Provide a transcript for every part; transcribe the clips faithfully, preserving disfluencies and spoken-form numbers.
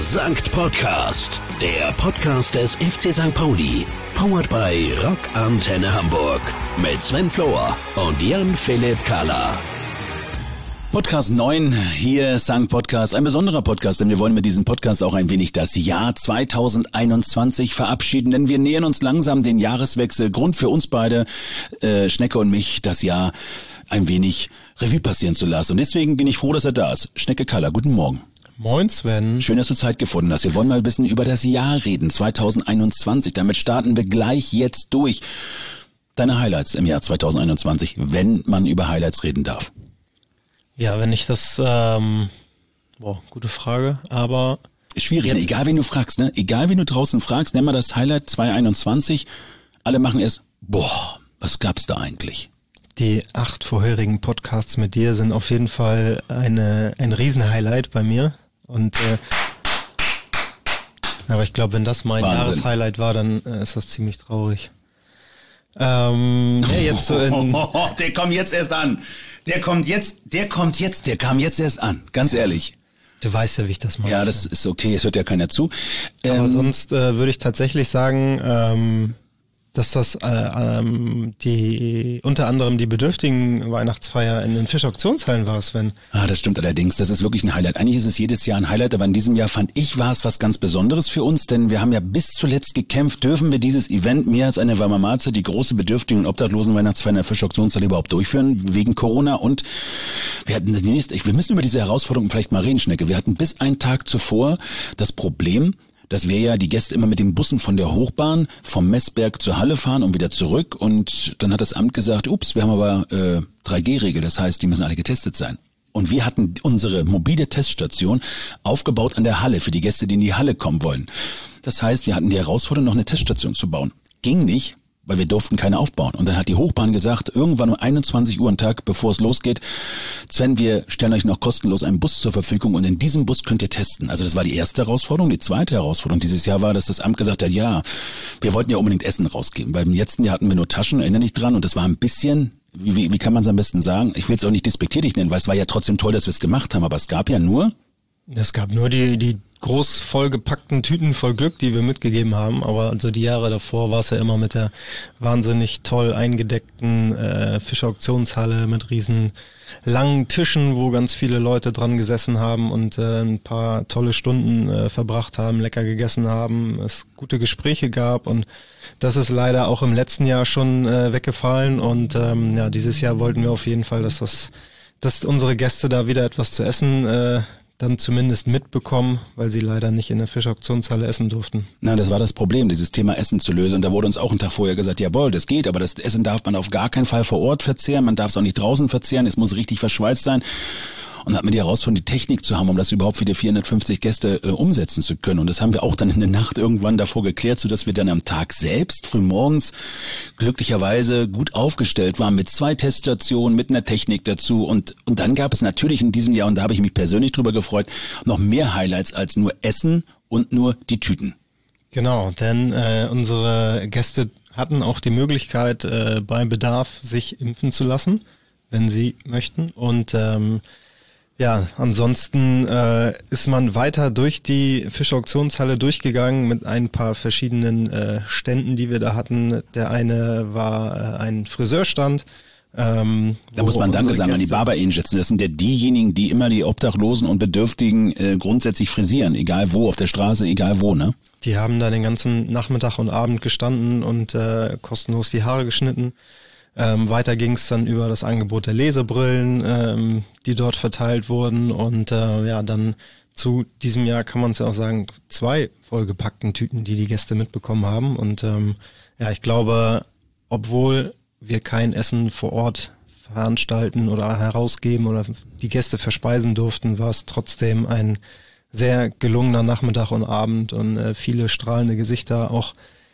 Sankt Podcast, der Podcast des F C Sankt Pauli, powered by Rock Antenne Hamburg mit Sven Flohr und Jan-Philipp Kahler. Podcast neun, hier Sankt Podcast, ein besonderer Podcast, denn wir wollen mit diesem Podcast auch ein wenig das Jahr zweitausendeinundzwanzig verabschieden, denn wir nähern uns langsam den Jahreswechsel. Grund für uns beide, äh, Schnecke und mich, das Jahr ein wenig Revue passieren zu lassen. Und deswegen bin ich froh, dass er da ist. Schnecke Kahler, guten Morgen. Moin Sven. Schön, dass du Zeit gefunden hast. Wir wollen mal ein bisschen über das Jahr reden, zweitausendeinundzwanzig. Damit starten wir gleich jetzt durch. Deine Highlights im Jahr zweitausendeinundzwanzig, wenn man über Highlights reden darf. Ja, wenn ich das, ähm, boah, gute Frage, aber... Schwierig, ne? Egal wen du fragst, ne? Egal wen du draußen fragst, nenn mal das Highlight zweitausendeinundzwanzig. Alle machen es, boah, was gab's da eigentlich? Die acht vorherigen Podcasts mit dir sind auf jeden Fall eine ein Riesenhighlight bei mir. Und äh, aber ich glaube, wenn das mein Wahnsinn. Jahreshighlight war, dann äh, ist das ziemlich traurig. Ähm, ja, jetzt so in der kommt jetzt erst an. Der kommt jetzt, der kommt jetzt, der kam jetzt erst an. Ganz ehrlich. Du weißt ja, wie ich das mache. Ja, das ist okay, es hört ja keiner zu. Aber Ähm, sonst äh, würde ich tatsächlich sagen, ähm, dass das äh, ähm, die unter anderem die bedürftigen Weihnachtsfeier in den Fischauktionshallen war, Sven. Ah, das stimmt allerdings. Das ist wirklich ein Highlight. Eigentlich ist es jedes Jahr ein Highlight, aber in diesem Jahr fand ich, war es was ganz Besonderes für uns, denn wir haben ja bis zuletzt gekämpft, dürfen wir dieses Event mehr als eine warme Marze, die große Bedürftigen- und Obdachlosen Weihnachtsfeier in der Fischauktionshalle überhaupt durchführen, wegen Corona. Und wir hatten das nächste, wir müssen über diese Herausforderung vielleicht mal reden, Schnecke. Wir hatten bis einen Tag zuvor das Problem, dass wir ja die Gäste immer mit den Bussen von der Hochbahn vom Messberg zur Halle fahren und wieder zurück. Und dann hat das Amt gesagt, ups, wir haben aber äh, drei G Regel, das heißt, die müssen alle getestet sein. Und wir hatten unsere mobile Teststation aufgebaut an der Halle für die Gäste, die in die Halle kommen wollen. Das heißt, wir hatten die Herausforderung, noch eine Teststation zu bauen. Ging nicht, weil wir durften keine aufbauen. Und dann hat die Hochbahn gesagt, irgendwann um einundzwanzig Uhr am Tag, bevor es losgeht, Sven, wir stellen euch noch kostenlos einen Bus zur Verfügung und in diesem Bus könnt ihr testen. Also das war die erste Herausforderung. Die zweite Herausforderung dieses Jahr war, dass das Amt gesagt hat, ja, wir wollten ja unbedingt Essen rausgeben. Weil im letzten Jahr hatten wir nur Taschen, erinnere dich dran, und das war ein bisschen, wie, wie, wie kann man es am besten sagen? Ich will es auch nicht despektierlich nennen, weil es war ja trotzdem toll, dass wir es gemacht haben, aber es gab ja nur... Es gab nur die die groß vollgepackten Tüten voll Glück, die wir mitgegeben haben, aber also die Jahre davor war es ja immer mit der wahnsinnig toll eingedeckten äh, Fischauktionshalle mit riesen langen Tischen, wo ganz viele Leute dran gesessen haben und äh, ein paar tolle Stunden äh, verbracht haben, lecker gegessen haben, es gute Gespräche gab, und das ist leider auch im letzten Jahr schon äh, weggefallen, und ähm, ja, dieses Jahr wollten wir auf jeden Fall, dass das, dass unsere Gäste da wieder etwas zu essen äh, dann zumindest mitbekommen, weil sie leider nicht in der Fischauktionshalle essen durften. Na, das war das Problem, dieses Thema Essen zu lösen. Und da wurde uns auch einen Tag vorher gesagt, jawohl, das geht, aber das Essen darf man auf gar keinen Fall vor Ort verzehren, man darf es auch nicht draußen verzehren, es muss richtig verschweißt sein. Und dann hat mir die Herausforderung, die Technik zu haben, um das überhaupt für die vierhundertfünfzig Gäste äh, umsetzen zu können. Und das haben wir auch dann in der Nacht irgendwann davor geklärt, sodass wir dann am Tag selbst, frühmorgens, glücklicherweise gut aufgestellt waren mit zwei Teststationen, mit einer Technik dazu. Und und dann gab es natürlich in diesem Jahr, und da habe ich mich persönlich drüber gefreut, noch mehr Highlights als nur Essen und nur die Tüten. Genau, denn äh, unsere Gäste hatten auch die Möglichkeit, äh, bei Bedarf sich impfen zu lassen, wenn sie möchten. Und ähm, ja, ansonsten äh, ist man weiter durch die Fischauktionshalle durchgegangen mit ein paar verschiedenen äh, Ständen, die wir da hatten. Der eine war äh, ein Friseurstand. Ähm, da muss man Danke sagen an die Barber Angels. Das sind ja diejenigen, die immer die Obdachlosen und Bedürftigen äh, grundsätzlich frisieren, egal wo, auf der Straße, egal wo, ne? Die haben da den ganzen Nachmittag und Abend gestanden und äh, kostenlos die Haare geschnitten. Ähm, weiter ging es dann über das Angebot der Lesebrillen, ähm, die dort verteilt wurden, und äh, ja, dann zu diesem Jahr kann man es ja auch sagen, zwei vollgepackten Tüten, die die Gäste mitbekommen haben. Und ähm, ja, ich glaube, obwohl wir kein Essen vor Ort veranstalten oder herausgeben oder die Gäste verspeisen durften, war es trotzdem ein sehr gelungener Nachmittag und Abend und äh, viele strahlende Gesichter, auch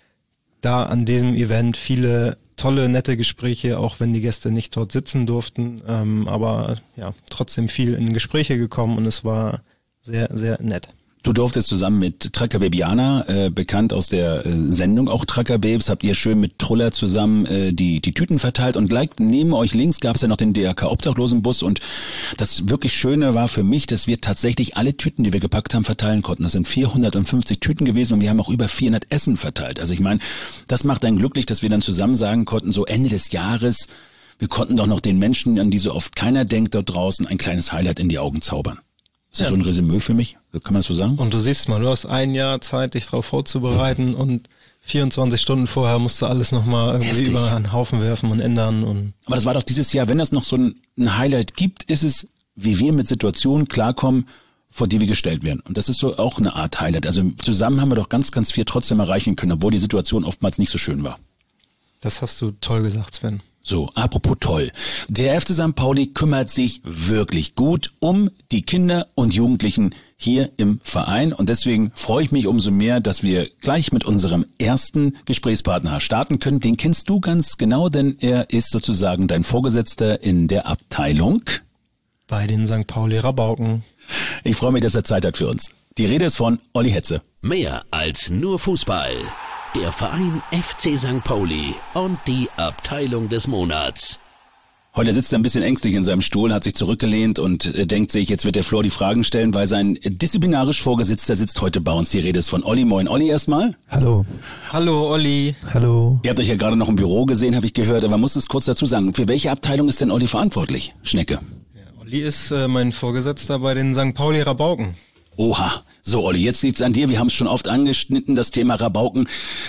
da an diesem Event viele tolle, nette Gespräche, auch wenn die Gäste nicht dort sitzen durften, ähm, aber ja, trotzdem viel in Gespräche gekommen, und es war sehr, sehr nett. Du durftest zusammen mit Tracker Babiana, äh, bekannt aus der äh, Sendung auch Tracker Babes, habt ihr schön mit Truller zusammen äh, die die Tüten verteilt und gleich neben euch links gab es ja noch den D R K-Obdachlosenbus und das wirklich Schöne war für mich, dass wir tatsächlich alle Tüten, die wir gepackt haben, verteilen konnten. Das sind vierhundertfünfzig Tüten gewesen und wir haben auch über vierhundert Essen verteilt. Also ich meine, das macht einen glücklich, dass wir dann zusammen sagen konnten, so Ende des Jahres, wir konnten doch noch den Menschen, an die so oft keiner denkt dort draußen, ein kleines Highlight in die Augen zaubern. Das ist ja so ein Resümee für mich, kann man das so sagen? Und du siehst mal, du hast ein Jahr Zeit, dich darauf vorzubereiten und vierundzwanzig Stunden vorher musst du alles nochmal irgendwie Heftig. über einen Haufen werfen und ändern. Und Aber das war doch dieses Jahr, wenn es noch so ein, ein Highlight gibt, ist es, wie wir mit Situationen klarkommen, vor die wir gestellt werden. Und das ist so auch eine Art Highlight. Also zusammen haben wir doch ganz, ganz viel trotzdem erreichen können, obwohl die Situation oftmals nicht so schön war. Das hast du toll gesagt, Sven. So, apropos toll. Der F C Sankt Pauli kümmert sich wirklich gut um die Kinder und Jugendlichen hier im Verein und deswegen freue ich mich umso mehr, dass wir gleich mit unserem ersten Gesprächspartner starten können. Den kennst du ganz genau, denn er ist sozusagen dein Vorgesetzter in der Abteilung bei den Sankt Pauli Rabauken. Ich freue mich, dass er Zeit hat für uns. Die Rede ist von Olli Hetze. Mehr als nur Fußball. Der Verein F C Sankt Pauli und die Abteilung des Monats. Heute sitzt er ein bisschen ängstlich in seinem Stuhl, hat sich zurückgelehnt und äh, denkt sich, jetzt wird der Flor die Fragen stellen, weil sein disziplinarisch Vorgesetzter sitzt heute bei uns. Die Rede ist von Olli. Moin Olli erstmal. Hallo. Hallo Olli. Hallo. Ihr habt euch ja gerade noch im Büro gesehen, habe ich gehört, aber man muss es kurz dazu sagen. Für welche Abteilung ist denn Olli verantwortlich, Schnecke? Ja, Olli ist äh, mein Vorgesetzter bei den Sankt Pauli Rabauken. Oha. So, Olli, jetzt liegt's an dir. Wir haben es schon oft angeschnitten, das Thema Rabauken.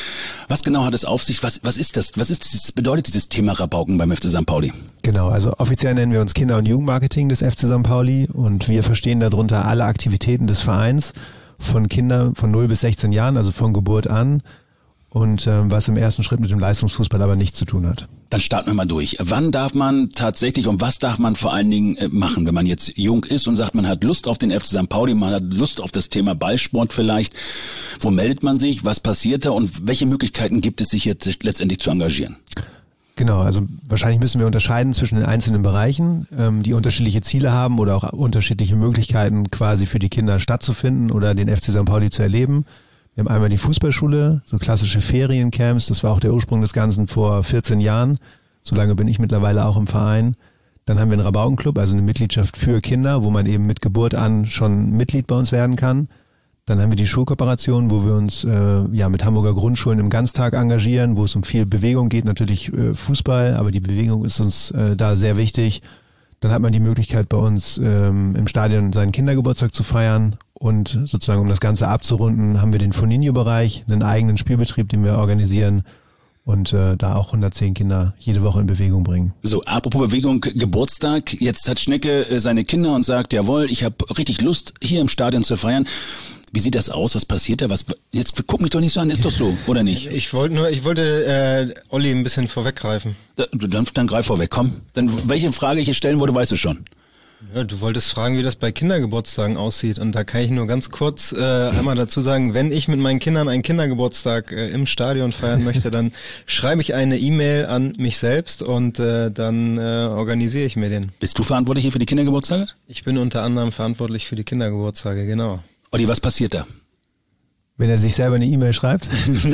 Was genau hat es auf sich? Was, was ist das? Was ist dieses, bedeutet dieses Thema Rabauken beim F C Sankt Pauli? Genau, also offiziell nennen wir uns Kinder- und Jugendmarketing des F C Sankt Pauli und wir verstehen darunter alle Aktivitäten des Vereins von Kindern von null bis sechzehn Jahren, also von Geburt an und ähm, was im ersten Schritt mit dem Leistungsfußball aber nichts zu tun hat. Dann starten wir mal durch. Wann darf man tatsächlich und was darf man vor allen Dingen äh, machen, wenn man jetzt jung ist und sagt, man hat Lust auf den F C Sankt Pauli, man hat Lust auf das Thema Ballsport vielleicht. Wo meldet man sich? Was passiert da? Und welche Möglichkeiten gibt es, sich jetzt letztendlich zu engagieren? Genau, also wahrscheinlich müssen wir unterscheiden zwischen den einzelnen Bereichen, ähm, die unterschiedliche Ziele haben oder auch unterschiedliche Möglichkeiten quasi für die Kinder stattzufinden oder den F C Sankt Pauli zu erleben. Wir haben einmal die Fußballschule, so klassische Feriencamps, das war auch der Ursprung des Ganzen vor vierzehn Jahren. So lange bin ich mittlerweile auch im Verein. Dann haben wir einen Rabaukenclub, also eine Mitgliedschaft für Kinder, wo man eben mit Geburt an schon Mitglied bei uns werden kann. Dann haben wir die Schulkooperation, wo wir uns äh, ja mit Hamburger Grundschulen im Ganztag engagieren, wo es um viel Bewegung geht, natürlich äh, Fußball, aber die Bewegung ist uns äh, da sehr wichtig. Dann hat man die Möglichkeit bei uns ähm, im Stadion seinen Kindergeburtstag zu feiern und sozusagen um das Ganze abzurunden, haben wir den Foninho-Bereich, einen eigenen Spielbetrieb, den wir organisieren und äh, da auch hundertzehn Kinder jede Woche in Bewegung bringen. So, apropos Bewegung, Geburtstag. Jetzt hat Schnecke äh, seine Kinder und sagt, jawohl, ich habe richtig Lust, hier im Stadion zu feiern. Wie sieht das aus? Was passiert da? Was? Jetzt guck mich doch nicht so an, ist doch so, oder nicht? Ich wollte nur, ich wollte äh, Olli ein bisschen vorweggreifen. Da, dann, dann greif vorweg, komm. Dann welche Frage ich hier stellen wollte, weißt du schon. Ja, du wolltest fragen, wie das bei Kindergeburtstagen aussieht. Und da kann ich nur ganz kurz äh, einmal dazu sagen, wenn ich mit meinen Kindern einen Kindergeburtstag äh, im Stadion feiern möchte, dann schreibe ich eine E-Mail an mich selbst und äh, dann äh, organisiere ich mir den. Bist du verantwortlich hier für die Kindergeburtstage? Ich bin unter anderem verantwortlich für die Kindergeburtstage, genau. Olli, was passiert da? Wenn er sich selber eine E-Mail schreibt?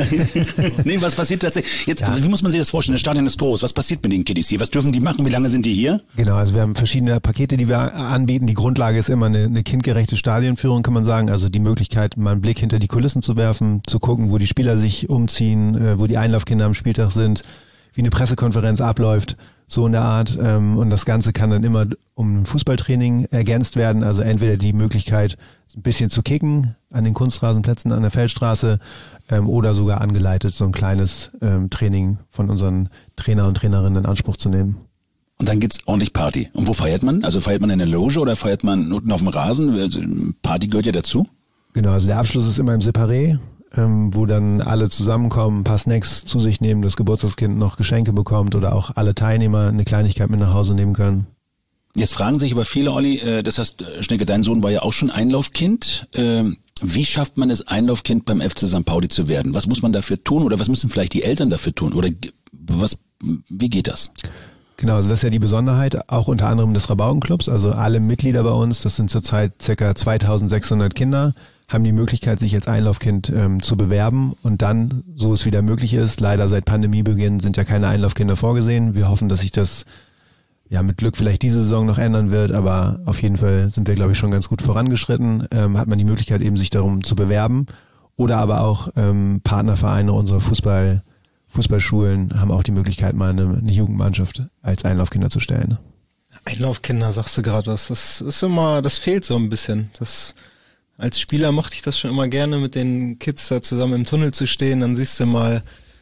Nee, was passiert tatsächlich? Jetzt, ja. Wie muss man sich das vorstellen? Das Stadion ist groß. Was passiert mit den Kiddies hier? Was dürfen die machen? Wie lange sind die hier? Genau, also wir haben verschiedene Pakete, die wir anbieten. Die Grundlage ist immer eine, eine kindgerechte Stadionführung, kann man sagen. Also die Möglichkeit, mal einen Blick hinter die Kulissen zu werfen, zu gucken, wo die Spieler sich umziehen, wo die Einlaufkinder am Spieltag sind, wie eine Pressekonferenz abläuft, so in der Art. Und das Ganze kann dann immer um ein Fußballtraining ergänzt werden. Also entweder die Möglichkeit, ein bisschen zu kicken an den Kunstrasenplätzen an der Feldstraße oder sogar angeleitet, so ein kleines Training von unseren Trainer und Trainerinnen in Anspruch zu nehmen. Und dann geht's ordentlich Party. Und wo feiert man? Also feiert man in der Loge oder feiert man unten auf dem Rasen? Party gehört ja dazu. Genau, also der Abschluss ist immer im Separé, ähm, wo dann alle zusammenkommen, ein paar Snacks zu sich nehmen, das Geburtstagskind noch Geschenke bekommt oder auch alle Teilnehmer eine Kleinigkeit mit nach Hause nehmen können. Jetzt fragen sich aber viele, Olli, äh, das heißt, Schnecke, dein Sohn war ja auch schon Einlaufkind. Äh, wie schafft man es, Einlaufkind beim F C Sankt Pauli zu werden? Was muss man dafür tun oder was müssen vielleicht die Eltern dafür tun? Oder was? Wie geht das? Genau, also das ist ja die Besonderheit, auch unter anderem des Rabaukenclubs. Also alle Mitglieder bei uns, das sind zurzeit ca. zweitausendsechshundert Kinder, haben die Möglichkeit, sich als Einlaufkind ähm, zu bewerben und dann, so es wieder möglich ist, leider seit Pandemiebeginn sind ja keine Einlaufkinder vorgesehen. Wir hoffen, dass sich das ja mit Glück vielleicht diese Saison noch ändern wird, aber auf jeden Fall sind wir, glaube ich, schon ganz gut vorangeschritten. Ähm, hat man die Möglichkeit, eben sich darum zu bewerben oder aber auch ähm, Partnervereine unserer Fußball, Fußballschulen haben auch die Möglichkeit, mal eine, eine Jugendmannschaft als Einlaufkinder zu stellen. Einlaufkinder, sagst du gerade was, das ist immer, das fehlt so ein bisschen. Das, als Spieler mochte ich das schon immer gerne, mit den Kids da zusammen im Tunnel zu stehen, dann siehst du mal,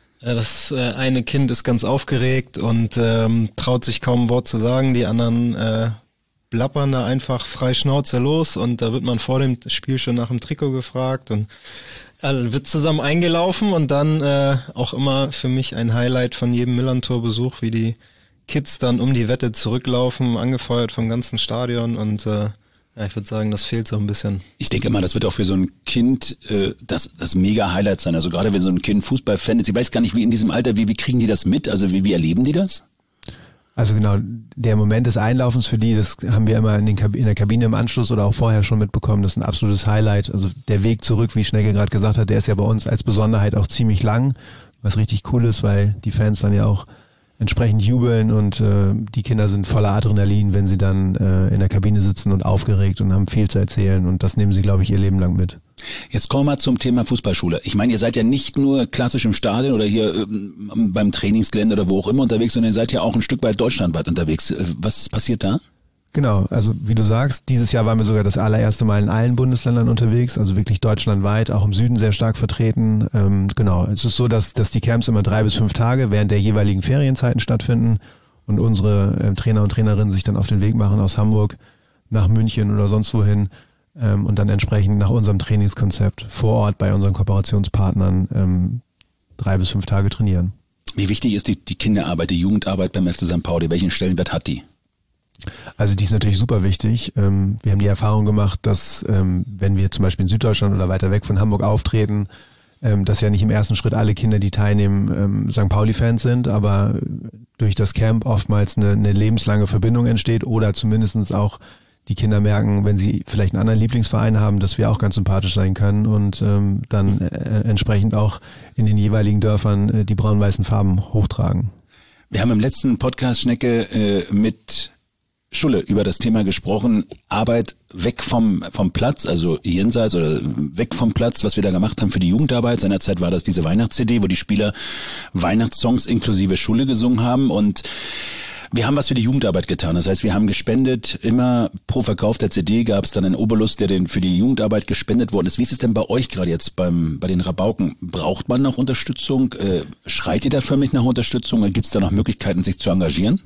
das äh, eine Kind ist ganz aufgeregt und ähm, traut sich kaum ein Wort zu sagen, die anderen äh, blappern da einfach frei Schnauze los und da wird man vor dem Spiel schon nach dem Trikot gefragt und äh, wird zusammen eingelaufen und dann äh, auch immer für mich ein Highlight von jedem Millern-Tor-Besuch, wie die Kids dann um die Wette zurücklaufen, angefeuert vom ganzen Stadion und äh, ja, ich würde sagen, das fehlt so ein bisschen. Ich denke mal, das wird auch für so ein Kind äh, das das mega Highlight sein. Also gerade wenn so ein Kind Fußballfan ist, ich weiß gar nicht, wie in diesem Alter, wie wie kriegen die das mit? Also wie wie erleben die das? Also genau, der Moment des Einlaufens für die, das haben wir immer in, den Kab- in der Kabine im Anschluss oder auch vorher schon mitbekommen, das ist ein absolutes Highlight. Also der Weg zurück, wie Schnecke gerade gesagt hat, der ist ja bei uns als Besonderheit auch ziemlich lang, was richtig cool ist, weil die Fans dann ja auch entsprechend jubeln und äh, die Kinder sind voller Adrenalin, wenn sie dann äh, in der Kabine sitzen und aufgeregt und haben viel zu erzählen und das nehmen sie, glaube ich, ihr Leben lang mit. Jetzt kommen wir zum Thema Fußballschule. Ich meine, ihr seid ja nicht nur klassisch im Stadion oder hier ähm, beim Trainingsgelände oder wo auch immer unterwegs, sondern ihr seid ja auch ein Stück weit deutschlandweit unterwegs. Was passiert da? Genau, also wie du sagst, dieses Jahr waren wir sogar das allererste Mal in allen Bundesländern unterwegs, also wirklich deutschlandweit, auch im Süden sehr stark vertreten. Ähm, genau, es ist so, dass, dass die Camps immer drei bis fünf Tage während der jeweiligen Ferienzeiten stattfinden und unsere äh, Trainer und Trainerinnen sich dann auf den Weg machen aus Hamburg nach München oder sonst wohin ähm, und dann entsprechend nach unserem Trainingskonzept vor Ort bei unseren Kooperationspartnern ähm, drei bis fünf Tage trainieren. Wie wichtig ist die, die Kinderarbeit, die Jugendarbeit beim F C Sankt Pauli? Welchen Stellenwert hat die? Also die ist natürlich super wichtig. Wir haben die Erfahrung gemacht, dass wenn wir zum Beispiel in Süddeutschland oder weiter weg von Hamburg auftreten, dass ja nicht im ersten Schritt alle Kinder, die teilnehmen, Sankt Pauli-Fans sind, aber durch das Camp oftmals eine, eine lebenslange Verbindung entsteht oder zumindest auch die Kinder merken, wenn sie vielleicht einen anderen Lieblingsverein haben, dass wir auch ganz sympathisch sein können und dann entsprechend auch in den jeweiligen Dörfern die braun-weißen Farben hochtragen. Wir haben im letzten Podcast, Schnecke, mit Schulle über das Thema gesprochen, Arbeit weg vom vom Platz, also jenseits oder weg vom Platz, was wir da gemacht haben für die Jugendarbeit. Seinerzeit war das diese Weihnachts-C D, wo die Spieler Weihnachtssongs inklusive Schulle gesungen haben und wir haben was für die Jugendarbeit getan. Das heißt, wir haben gespendet, immer pro Verkauf der C D gab es dann einen Obolus, der den für die Jugendarbeit gespendet worden ist. Wie ist es denn bei euch gerade jetzt beim bei den Rabauken? Braucht man noch Unterstützung? Äh, schreit ihr da förmlich nach Unterstützung? Gibt es da noch Möglichkeiten, sich zu engagieren?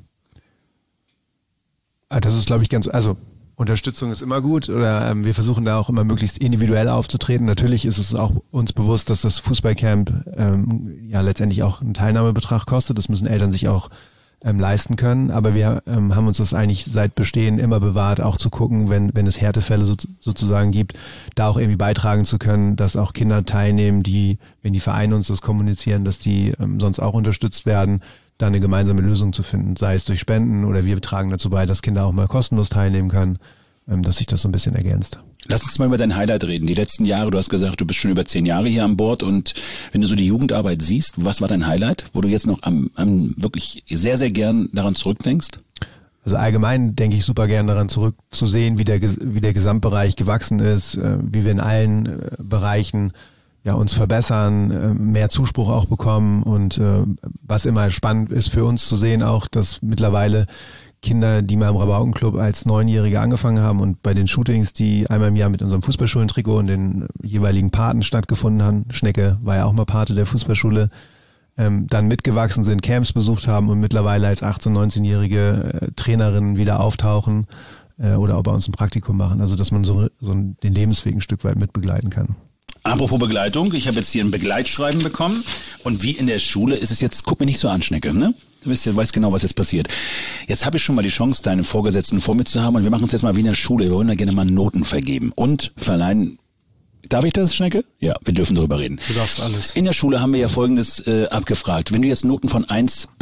Das ist, glaube ich, ganz, also Unterstützung ist immer gut oder ähm, wir versuchen da auch immer möglichst individuell aufzutreten. Natürlich ist es auch uns bewusst, dass das Fußballcamp ähm, ja letztendlich auch einen Teilnahmebetrag kostet. Das müssen Eltern sich auch ähm, leisten können. Aber wir ähm, haben uns das eigentlich seit Bestehen immer bewahrt, auch zu gucken, wenn wenn es Härtefälle so, sozusagen gibt, da auch irgendwie beitragen zu können, dass auch Kinder teilnehmen, die, wenn die Vereine uns das kommunizieren, dass die ähm, sonst auch unterstützt werden, da eine gemeinsame Lösung zu finden, sei es durch Spenden oder wir tragen dazu bei, dass Kinder auch mal kostenlos teilnehmen können, dass sich das so ein bisschen ergänzt. Lass uns mal über dein Highlight reden. Die letzten Jahre, du hast gesagt, du bist schon über zehn Jahre hier an Bord und wenn du so die Jugendarbeit siehst, was war dein Highlight, wo du jetzt noch am, am wirklich sehr, sehr gern daran zurückdenkst? Also allgemein denke ich super gern daran zurückzusehen, wie der, wie der Gesamtbereich gewachsen ist, wie wir in allen Bereichen ja, uns verbessern, mehr Zuspruch auch bekommen und äh, was immer spannend ist für uns zu sehen auch, dass mittlerweile Kinder, die mal im Rabaukenclub als Neunjährige angefangen haben und bei den Shootings, die einmal im Jahr mit unserem Fußballschulentrikot und den jeweiligen Paten stattgefunden haben, Schnecke war ja auch mal Pate der Fußballschule, ähm, dann mitgewachsen sind, Camps besucht haben und mittlerweile als achtzehn-, neunzehnjährige äh, Trainerinnen wieder auftauchen äh, oder auch bei uns ein Praktikum machen. Also dass man so, so den Lebensweg ein Stück weit mitbegleiten kann. Apropos Begleitung, ich habe jetzt hier ein Begleitschreiben bekommen und wie in der Schule ist es jetzt, guck mir nicht so an, Schnecke, ne? Du weißt ja, weißt genau, was jetzt passiert. Jetzt habe ich schon mal die Chance, deinen Vorgesetzten vor mir zu haben und wir machen uns jetzt mal wie in der Schule, wir wollen da gerne mal Noten vergeben und verleihen. Darf ich das, Schnecke? Ja, wir dürfen darüber reden. Du darfst alles. In der Schule haben wir ja Folgendes äh, abgefragt. Wenn du jetzt Noten von eins bis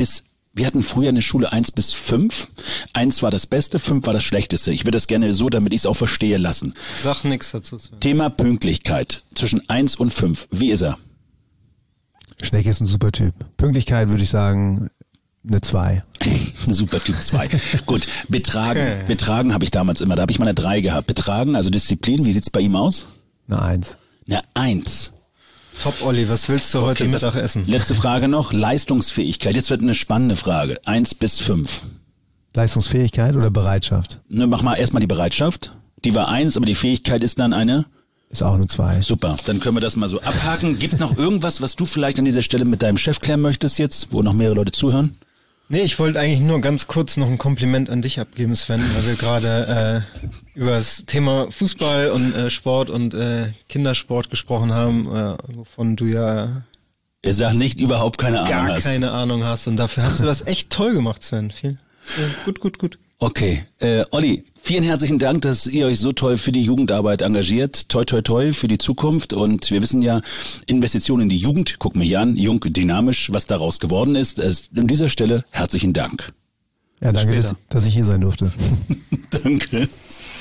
Wir hatten früher eine Schule eins bis fünf. eins war das Beste, fünf war das Schlechteste. Ich würde das gerne so, damit ich es auch verstehe, lassen. Sag nichts dazu. Thema Pünktlichkeit zwischen eins und fünf. Wie ist er? Schnecke ist ein super Typ. Pünktlichkeit würde ich sagen, eine zwei. Ein super Typ zwei. Gut, Betragen. Okay. Betragen habe ich damals immer. Da habe ich mal eine drei gehabt. Betragen, also Disziplin, wie sieht's bei ihm aus? Eine eins. Eine eins. Top, Olli, was willst du heute okay, Mittag essen? Letzte Frage noch, Leistungsfähigkeit. Jetzt wird eine spannende Frage. Eins bis fünf. Leistungsfähigkeit oder Bereitschaft? Ne, mach mal erstmal die Bereitschaft. Die war eins, aber die Fähigkeit ist dann eine? Ist auch eine zwei. Super, dann können wir das mal so abhaken. Gibt's noch irgendwas, was du vielleicht an dieser Stelle mit deinem Chef klären möchtest jetzt, wo noch mehrere Leute zuhören? Nee, ich wollte eigentlich nur ganz kurz noch ein Kompliment an dich abgeben, Sven, weil wir gerade äh, über das Thema Fußball und äh, Sport und äh, Kindersport gesprochen haben, äh, wovon du ja er sagt nicht überhaupt keine Ahnung gar hast. keine Ahnung hast und dafür hast du das echt toll gemacht, Sven. Viel, äh, gut, gut, gut. Okay, äh, Olli, vielen herzlichen Dank, dass ihr euch so toll für die Jugendarbeit engagiert. Toi, toi, toi für die Zukunft. Und wir wissen ja, Investitionen in die Jugend, guck mich an, jung, dynamisch, was daraus geworden ist. Also an dieser Stelle herzlichen Dank. Ja, danke, dass, dass ich hier sein durfte. Danke.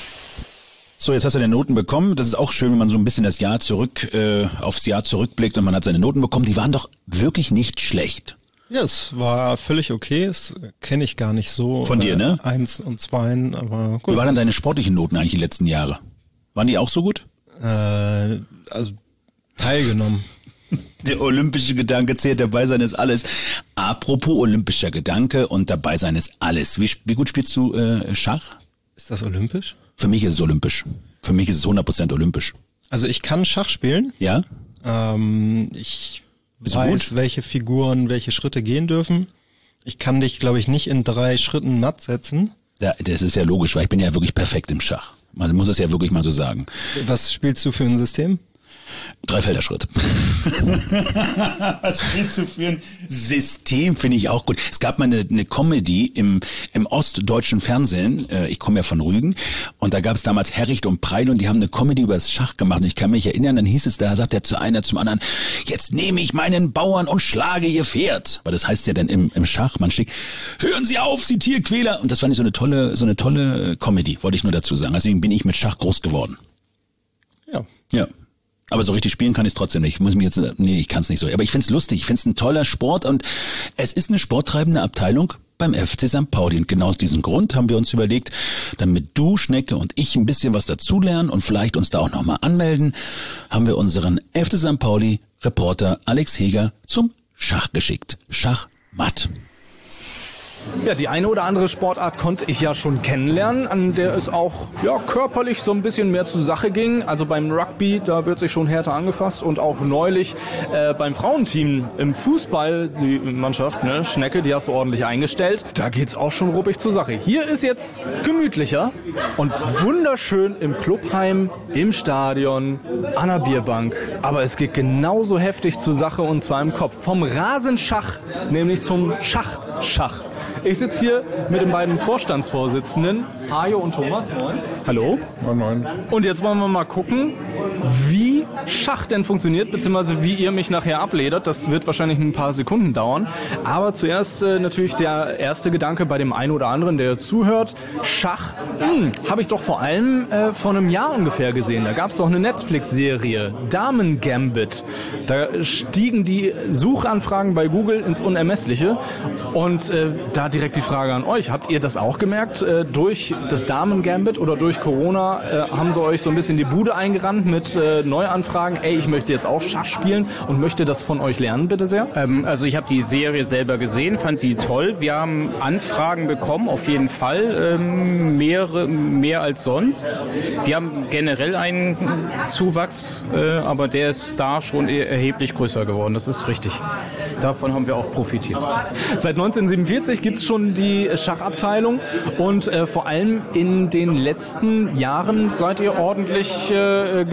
So, jetzt hast du deine Noten bekommen. Das ist auch schön, wenn man so ein bisschen das Jahr zurück, äh, aufs Jahr zurückblickt und man hat seine Noten bekommen. Die waren doch wirklich nicht schlecht. Ja, es war völlig okay. Das kenne ich gar nicht so. Von dir, ne? Eins und zwei, aber gut. Wie waren denn deine sportlichen Noten eigentlich die letzten Jahre? Waren die auch so gut? Äh, also teilgenommen. Der olympische Gedanke zählt, dabei sein ist alles. Apropos olympischer Gedanke und dabei sein ist alles. Wie, wie gut spielst du äh, Schach? Ist das olympisch? Für mich ist es olympisch. Für mich ist es hundert Prozent olympisch. Also ich kann Schach spielen. Ja? Ähm, ich Bist weiß, welche Figuren welche Schritte gehen dürfen. Ich kann dich, glaube ich, nicht in drei Schritten matt setzen. Ja, das ist ja logisch, weil ich bin ja wirklich perfekt im Schach. Man muss es ja wirklich mal so sagen. Was spielst du für ein System? Dreifelderschritt. Was spielst du für ein System, finde ich auch gut. Es gab mal eine, eine Comedy im, im ostdeutschen Fernsehen. Ich komme ja von Rügen. Und da gab es damals Herricht und Preil und die haben eine Comedy über das Schach gemacht. Und ich kann mich erinnern, dann hieß es, da sagt der zu einer zum anderen, jetzt nehme ich meinen Bauern und schlage ihr Pferd. Weil das heißt ja dann im, im Schach, man schickt, hören Sie auf, Sie Tierquäler. Und das fand ich so eine tolle, so eine tolle Comedy, wollte ich nur dazu sagen. Deswegen bin ich mit Schach groß geworden. Ja. Ja. Aber so richtig spielen kann ich es trotzdem nicht. Ich muss mich jetzt, nee, ich kann es nicht so. Aber ich find's lustig, ich find's ein toller Sport und es ist eine sporttreibende Abteilung beim F C Sankt Pauli. Und genau aus diesem Grund haben wir uns überlegt, damit du, Schnecke und ich ein bisschen was dazulernen und vielleicht uns da auch nochmal anmelden, haben wir unseren F C Sankt Pauli Reporter Alex Heger zum Schach geschickt. Schachmatt. Ja, die eine oder andere Sportart konnte ich ja schon kennenlernen, an der es auch ja, körperlich so ein bisschen mehr zur Sache ging. Also beim Rugby, da wird sich schon härter angefasst und auch neulich äh, beim Frauenteam im Fußball, die Mannschaft, ne, Schnecke, die hast du ordentlich eingestellt. Da geht's auch schon ruppig zur Sache. Hier ist jetzt gemütlicher und wunderschön im Clubheim, im Stadion, an der Bierbank. Aber es geht genauso heftig zur Sache und zwar im Kopf. Vom Rasenschach, nämlich zum Schachschach. Ich sitze hier mit den beiden Vorstandsvorsitzenden, Hajo und Thomas. Moin. Hallo. Moin, moin. Und jetzt wollen wir mal gucken, wie Schach denn funktioniert, beziehungsweise wie ihr mich nachher abledert. Das wird wahrscheinlich ein paar Sekunden dauern. Aber zuerst äh, natürlich der erste Gedanke bei dem einen oder anderen, der zuhört. Schach hm, habe ich doch vor allem äh, vor einem Jahr ungefähr gesehen. Da gab es doch eine Netflix-Serie, Damen Gambit. Da stiegen die Suchanfragen bei Google ins Unermessliche. Und äh, da direkt die Frage an euch. Habt ihr das auch gemerkt? Äh, durch das Damen-Gambit oder durch Corona äh, haben sie euch so ein bisschen die Bude eingerannt mit äh, Neuanfragen. Ey, ich möchte jetzt auch Schach spielen und möchte das von euch lernen, bitte sehr. Ähm, also ich habe die Serie selber gesehen, fand sie toll. Wir haben Anfragen bekommen, auf jeden Fall. Ähm, mehrere, mehr als sonst. Wir haben generell einen Zuwachs, äh, aber der ist da schon erheblich größer geworden. Das ist richtig. Davon haben wir auch profitiert. Seit neunzehnhundertsiebenundvierzig gibt es schon die Schachabteilung und äh, vor allem in den letzten Jahren seid ihr ordentlich äh,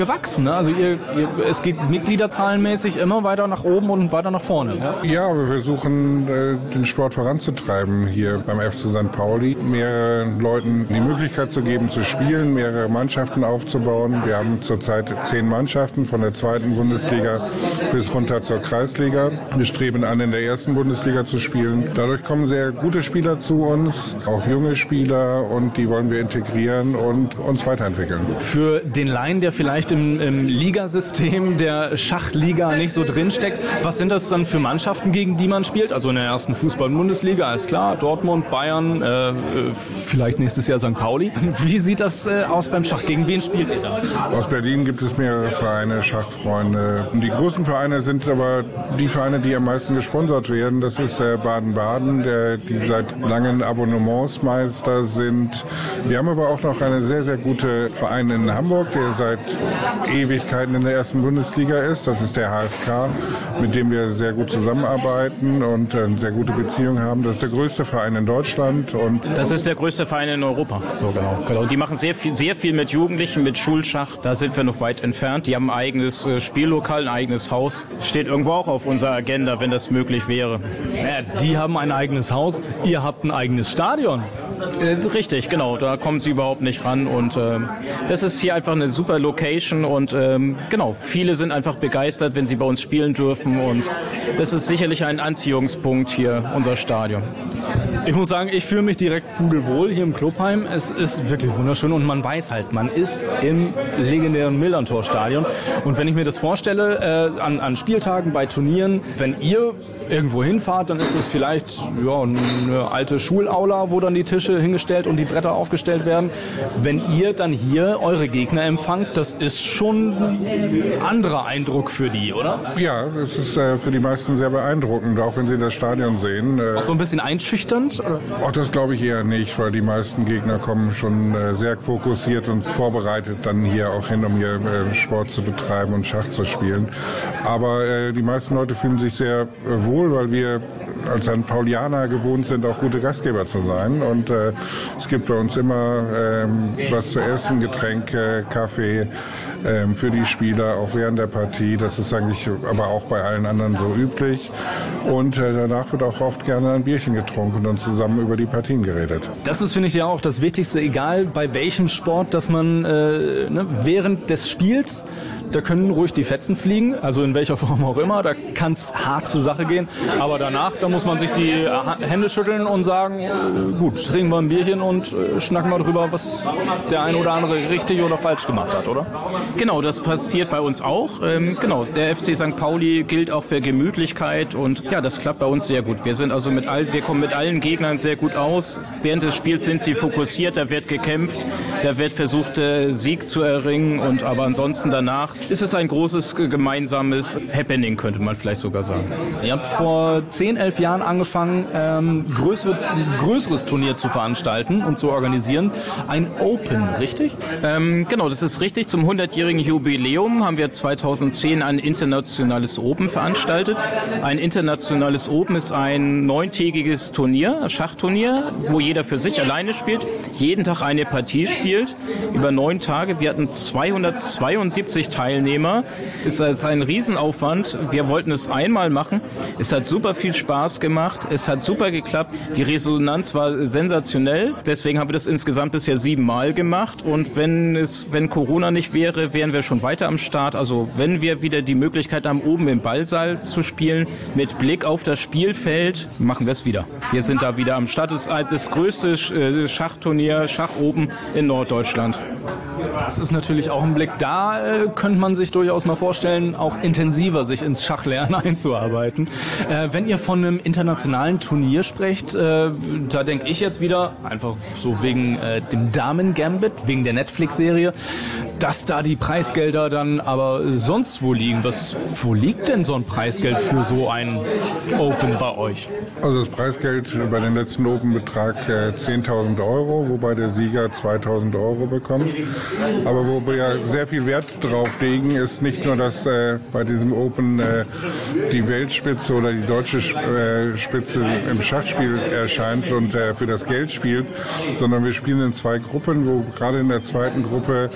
gewachsen. Ne? Also ihr, ihr, es geht mitgliederzahlenmäßig immer weiter nach oben und weiter nach vorne. Ja, ja, wir versuchen äh, den Sport voranzutreiben hier beim F C Sankt Pauli. Mehreren Leuten die Möglichkeit zu geben, zu spielen, mehrere Mannschaften aufzubauen. Wir haben zurzeit zehn Mannschaften von der zweiten Bundesliga bis runter zur Kreisliga. Wir streben an, in der ersten Bundesliga zu spielen. Dadurch kommen sehr gute Spieler zu uns, auch junge Spieler, und die wollen wir integrieren und uns weiterentwickeln. Für den Laien, der vielleicht im, im Ligasystem der Schachliga nicht so drinsteckt, was sind das dann für Mannschaften, gegen die man spielt? Also in der ersten Fußball-Bundesliga ist klar, Dortmund, Bayern, äh, vielleicht nächstes Jahr Sankt Pauli. Wie sieht das äh, aus beim Schach? Gegen wen spielt ihr da? Aus Berlin gibt es mehrere Vereine, Schachfreunde. Die großen Vereine sind aber die Vereine, die am meisten gesponsert werden. Das ist äh, Baden-Baden, der, die seit langen Abonnementsmeister sind. Wir haben aber auch noch eine sehr, sehr gute Verein in Hamburg, der seit Ewigkeiten in der ersten Bundesliga ist. Das ist der H F K, mit dem wir sehr gut zusammenarbeiten und eine sehr gute Beziehung haben. Das ist der größte Verein in Deutschland. Und das ist der größte Verein in Europa. So genau. genau. Die machen sehr viel, sehr viel mit Jugendlichen, mit Schulschach. Da sind wir noch weit entfernt. Die haben ein eigenes äh, Spiellokal, ein eigenes Haus. Steht irgendwo auch auf unserer Agenda, wenn das möglich wäre. Ja, die haben ein eigenes Haus. Ihr habt ein eigenes Stadion. Äh, richtig, genau. Da kommen sie überhaupt nicht ran. Und äh, das ist hier einfach eine super Location. Und ähm, genau, viele sind einfach begeistert, wenn sie bei uns spielen dürfen. Und das ist sicherlich ein Anziehungspunkt hier, unser Stadion. Ich muss sagen, ich fühle mich direkt pudelwohl hier im Clubheim. Es ist wirklich wunderschön und man weiß halt, man ist im legendären Millantor-Stadion. Und wenn ich mir das vorstelle, äh, an, an Spieltagen, bei Turnieren, wenn ihr irgendwo hinfahrt, dann ist es vielleicht ja, eine alte Schulaula, wo dann die Tische hingestellt und die Bretter aufgestellt werden. Wenn ihr dann hier eure Gegner empfangt, das ist schon ein anderer Eindruck für die, oder? Ja, es ist äh, für die meisten sehr beeindruckend, auch wenn sie das Stadion sehen. Äh, auch so ein bisschen einschüchternd? Auch das glaube ich eher nicht, weil die meisten Gegner kommen schon äh, sehr fokussiert und vorbereitet dann hier auch hin, um hier äh, Sport zu betreiben und Schach zu spielen. Aber äh, die meisten Leute fühlen sich sehr äh, wohl, weil wir als Sankt Paulianer gewohnt sind, auch gute Gastgeber zu sein. Und äh, es gibt bei uns immer ähm, was zu essen, Getränke, Kaffee ähm, für die Spieler, auch während der Partie. Das ist eigentlich aber auch bei allen anderen so üblich. Und äh, danach wird auch oft gerne ein Bierchen getrunken und zusammen über die Partien geredet. Das ist, finde ich, ja auch das Wichtigste, egal bei welchem Sport, dass man äh, ne, während des Spiels, da können ruhig die Fetzen fliegen, also in welcher Form auch immer, da kann es hart zur Sache gehen. Aber danach, da muss man sich die Hände schütteln und sagen, äh, gut, trinken wir ein Bierchen und äh, schnacken wir drüber, was der ein oder andere richtig oder falsch gemacht hat, oder? Genau, das passiert bei uns auch. Ähm, genau, der F C Sankt Pauli gilt auch für Gemütlichkeit und ja, das klappt bei uns sehr gut. Wir sind also mit all, wir kommen mit allen Gegnern sehr gut aus. Während des Spiels sind sie fokussiert, da wird gekämpft, da wird versucht, äh, Sieg zu erringen und aber ansonsten danach ist es ein großes gemeinsames Happening, könnte man vielleicht sogar sagen. Ihr habt vor zehn, elf Jahren angefangen, ähm, größere, ein größeres Turnier zu veranstalten und zu organisieren. Ein Open, richtig? Ähm, genau, das ist richtig. Zum hundertjährigen Jubiläum haben wir zweitausendzehn ein internationales Open veranstaltet. Ein internationales Open ist ein neuntägiges Turnier, ein Schachturnier, wo jeder für sich alleine spielt, jeden Tag eine Partie spielt, über neun Tage. Wir hatten zweihundertzweiundsiebzig Teilnehmer. Es ist ein Riesenaufwand. Wir wollten es einmal machen. Es hat super viel Spaß gemacht. Es hat super geklappt. Die Resonanz war sensationell. Deswegen haben wir das insgesamt bisher siebenmal gemacht. Und wenn es, wenn Corona nicht wäre, wären wir schon weiter am Start. Also wenn wir wieder die Möglichkeit haben, oben im Ballsaal zu spielen, mit Blick auf das Spielfeld, machen wir es wieder. Wir sind da wieder am Start. Es ist das größte Schachturnier, Schach-Open in Norddeutschland. Das ist natürlich auch ein Blick. Da äh, könnte man sich durchaus mal vorstellen, auch intensiver sich ins Schachlernen einzuarbeiten. Äh, wenn ihr von einem internationalen Turnier sprecht, äh, da denke ich jetzt wieder, einfach so wegen äh, dem Damen-Gambit, wegen der Netflix-Serie, dass da die Preisgelder dann aber sonst wo liegen. Was, wo liegt denn so ein Preisgeld für so ein Open bei euch? Also das Preisgeld bei den letzten Open betrag äh, zehntausend Euro, wobei der Sieger zweitausend Euro bekommt. Aber wo wir sehr viel Wert drauf legen, ist nicht nur, dass äh, bei diesem Open äh, die Weltspitze oder die deutsche äh, Spitze im Schachspiel erscheint und äh, für das Geld spielt, sondern wir spielen in zwei Gruppen, wo gerade in der zweiten Gruppe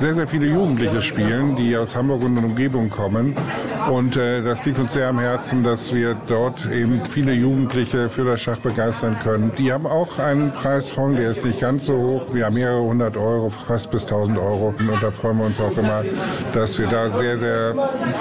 sehr, sehr viele Jugendliche spielen, die aus Hamburg und Umgebung kommen. Und äh, das liegt uns sehr am Herzen, dass wir dort eben viele Jugendliche für das Schach begeistern können. Die haben auch einen Preisfonds, der ist nicht ganz so hoch. Wir haben mehrere hundert Euro, fast bis tausend Euro. Und da freuen wir uns auch immer, dass wir da sehr, sehr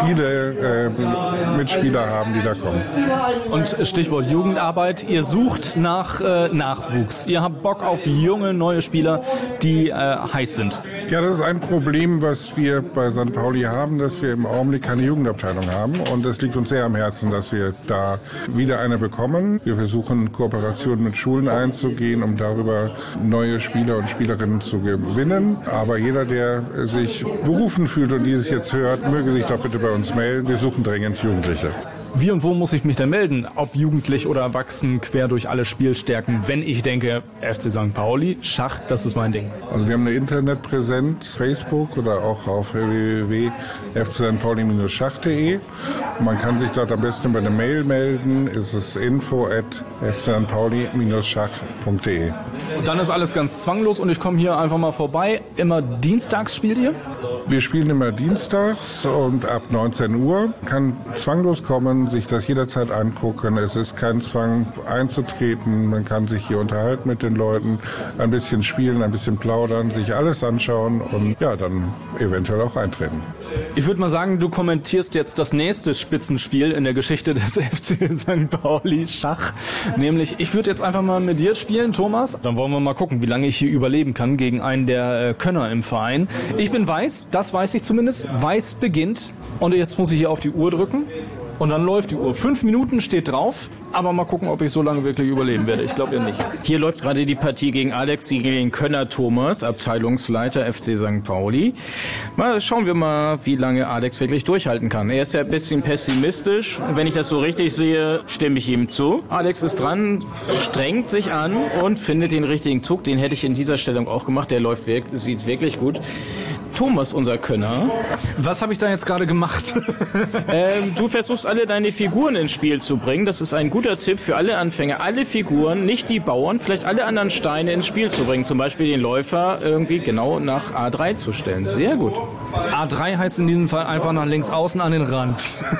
viele äh, Mitspieler haben, die da kommen. Und Stichwort Jugendarbeit, ihr sucht nach äh, Nachwuchs. Ihr habt Bock auf junge, neue Spieler, die äh, heiß sind. Ja, das ist ein Problem, was wir bei Sankt Pauli haben, dass wir im Augenblick keine Jugendabteilung haben. Und es liegt uns sehr am Herzen, dass wir da wieder eine bekommen. Wir versuchen, Kooperationen mit Schulen einzugehen, um darüber neue Spieler und Spielerinnen zu gewinnen. Aber jeder, der sich berufen fühlt und dieses jetzt hört, möge sich doch bitte bei uns melden. Wir suchen dringend Jugendliche. Wie und wo muss ich mich denn melden? Ob jugendlich oder erwachsen, quer durch alle Spielstärken, wenn ich denke, F C Sankt Pauli, Schach, das ist mein Ding. Also wir haben eine Internetpräsenz, Facebook oder auch auf w w w punkt f c sankt pauli Bindestrich schach punkt de. Man kann sich dort am besten über eine Mail melden. Es ist info at f c sankt pauli Bindestrich schach punkt de. Und dann ist alles ganz zwanglos und ich komme hier einfach mal vorbei. Immer dienstags spielt ihr? Wir spielen immer dienstags und ab neunzehn Uhr. Kann zwanglos kommen, sich das jederzeit angucken. Es ist kein Zwang einzutreten. Man kann sich hier unterhalten mit den Leuten, ein bisschen spielen, ein bisschen plaudern, sich alles anschauen und ja, dann eventuell auch eintreten. Ich würde mal sagen, du kommentierst jetzt das nächste Spitzenspiel in der Geschichte des F C Sankt Pauli Schach. Nämlich, ich würde jetzt einfach mal mit dir spielen, Thomas. Dann wollen wir mal gucken, wie lange ich hier überleben kann gegen einen der äh, Könner im Verein. Ich bin weiß, das weiß ich zumindest. Weiß beginnt. Und jetzt muss ich hier auf die Uhr drücken. Und dann läuft die Uhr. Fünf Minuten steht drauf. Aber mal gucken, ob ich so lange wirklich überleben werde. Ich glaube ja nicht. Hier läuft gerade die Partie gegen Alex, gegen den Könner Thomas, Abteilungsleiter F C Sankt Pauli. Mal schauen wir mal, wie lange Alex wirklich durchhalten kann. Er ist ja ein bisschen pessimistisch. Und wenn ich das so richtig sehe, stimme ich ihm zu. Alex ist dran, strengt sich an und findet den richtigen Zug. Den hätte ich in dieser Stellung auch gemacht. Der läuft wirklich, sieht wirklich gut. Thomas, unser Könner. Was habe ich da jetzt gerade gemacht? ähm, du versuchst alle deine Figuren ins Spiel zu bringen. Das ist ein guter Tipp für alle Anfänger. Alle Figuren, nicht die Bauern, vielleicht alle anderen Steine ins Spiel zu bringen. Zum Beispiel den Läufer irgendwie genau nach A drei zu stellen. Sehr gut. A drei heißt in diesem Fall einfach nach links außen an den Rand.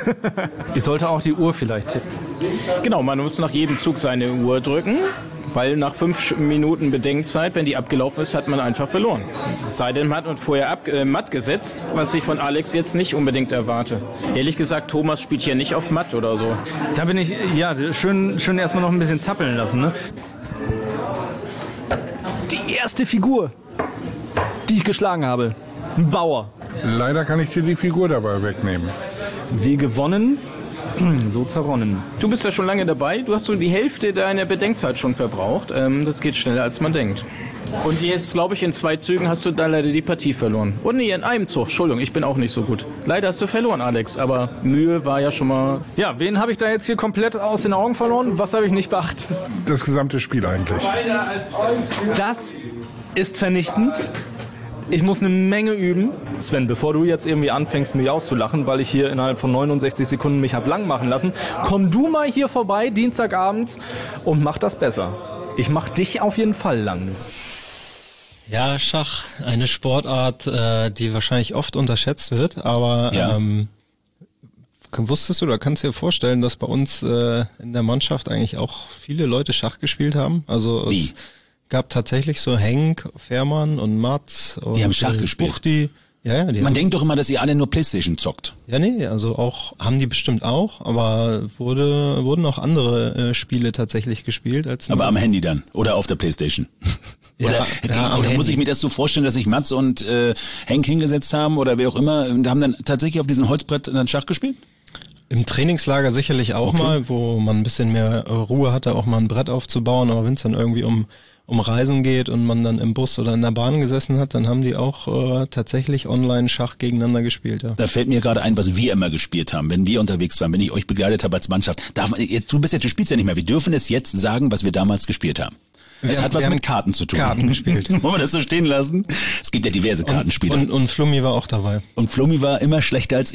Ich sollte auch die Uhr vielleicht tippen. Genau, man muss nach jedem Zug seine Uhr drücken. Weil nach fünf Minuten Bedenkzeit, wenn die abgelaufen ist, hat man einfach verloren. Es sei denn, man hat vorher ab, äh, matt gesetzt, was ich von Alex jetzt nicht unbedingt erwarte. Ehrlich gesagt, Thomas spielt hier nicht auf matt oder so. Da bin ich, ja, schön, schön erstmal noch ein bisschen zappeln lassen, ne? Die erste Figur, die ich geschlagen habe. Ein Bauer. Leider kann ich dir die Figur dabei wegnehmen. Wie gewonnen, so zerronnen. Du bist ja schon lange dabei. Du hast so die Hälfte deiner Bedenkzeit schon verbraucht. Ähm, das geht schneller, als man denkt. Und jetzt, glaube ich, in zwei Zügen hast du da leider die Partie verloren. Und nee, in einem Zug. Entschuldigung, ich bin auch nicht so gut. Leider hast du verloren, Alex. Aber Mühe war ja schon mal... Ja, wen habe ich da jetzt hier komplett aus den Augen verloren? Was habe ich nicht beachtet? Das gesamte Spiel eigentlich. Das ist vernichtend. Ich muss eine Menge üben. Sven, bevor du jetzt irgendwie anfängst, mich auszulachen, weil ich hier innerhalb von neunundsechzig Sekunden mich hab lang machen lassen, komm du mal hier vorbei, Dienstagabends, und mach das besser. Ich mach dich auf jeden Fall lang. Ja, Schach, eine Sportart, äh, die wahrscheinlich oft unterschätzt wird, aber ja. ähm, wusstest du oder kannst du dir vorstellen, dass bei uns äh, in der Mannschaft eigentlich auch viele Leute Schach gespielt haben? Also Wie? es gab tatsächlich so Henk, Fährmann und Mats und Die haben Schach äh, gespielt. Buchti. Ja, ja, die Man haben, denkt doch immer, dass ihr alle nur Playstation zockt. ja, nee, also auch haben die bestimmt auch, aber wurde wurden auch andere äh, Spiele tatsächlich gespielt als Aber nur- am Handy dann oder auf der Playstation. Ja, Oder, ja, die, am oder muss Handy. ich mir das so vorstellen, dass sich Mats und äh, Henk hingesetzt haben oder wer auch immer und haben dann tatsächlich auf diesem Holzbrett dann Schach gespielt? Im Trainingslager sicherlich auch Okay. mal, wo man ein bisschen mehr äh, Ruhe hatte, auch mal ein Brett aufzubauen, aber wenn es dann irgendwie um um Reisen geht und man dann im Bus oder in der Bahn gesessen hat, dann haben die auch äh, tatsächlich online Schach gegeneinander gespielt. Ja. Da fällt mir gerade ein, was wir immer gespielt haben, wenn wir unterwegs waren, wenn ich euch begleitet habe als Mannschaft. Darf man, jetzt, du bist jetzt, du spielst ja nicht mehr. Wir dürfen es jetzt sagen, was wir damals gespielt haben. Es haben- hat was wir mit haben Karten zu tun. Karten gespielt. Wollen wir das so stehen lassen? Es gibt ja diverse Kartenspiele. Und, und Flummi war auch dabei. Und Flummi war immer schlechter als ich.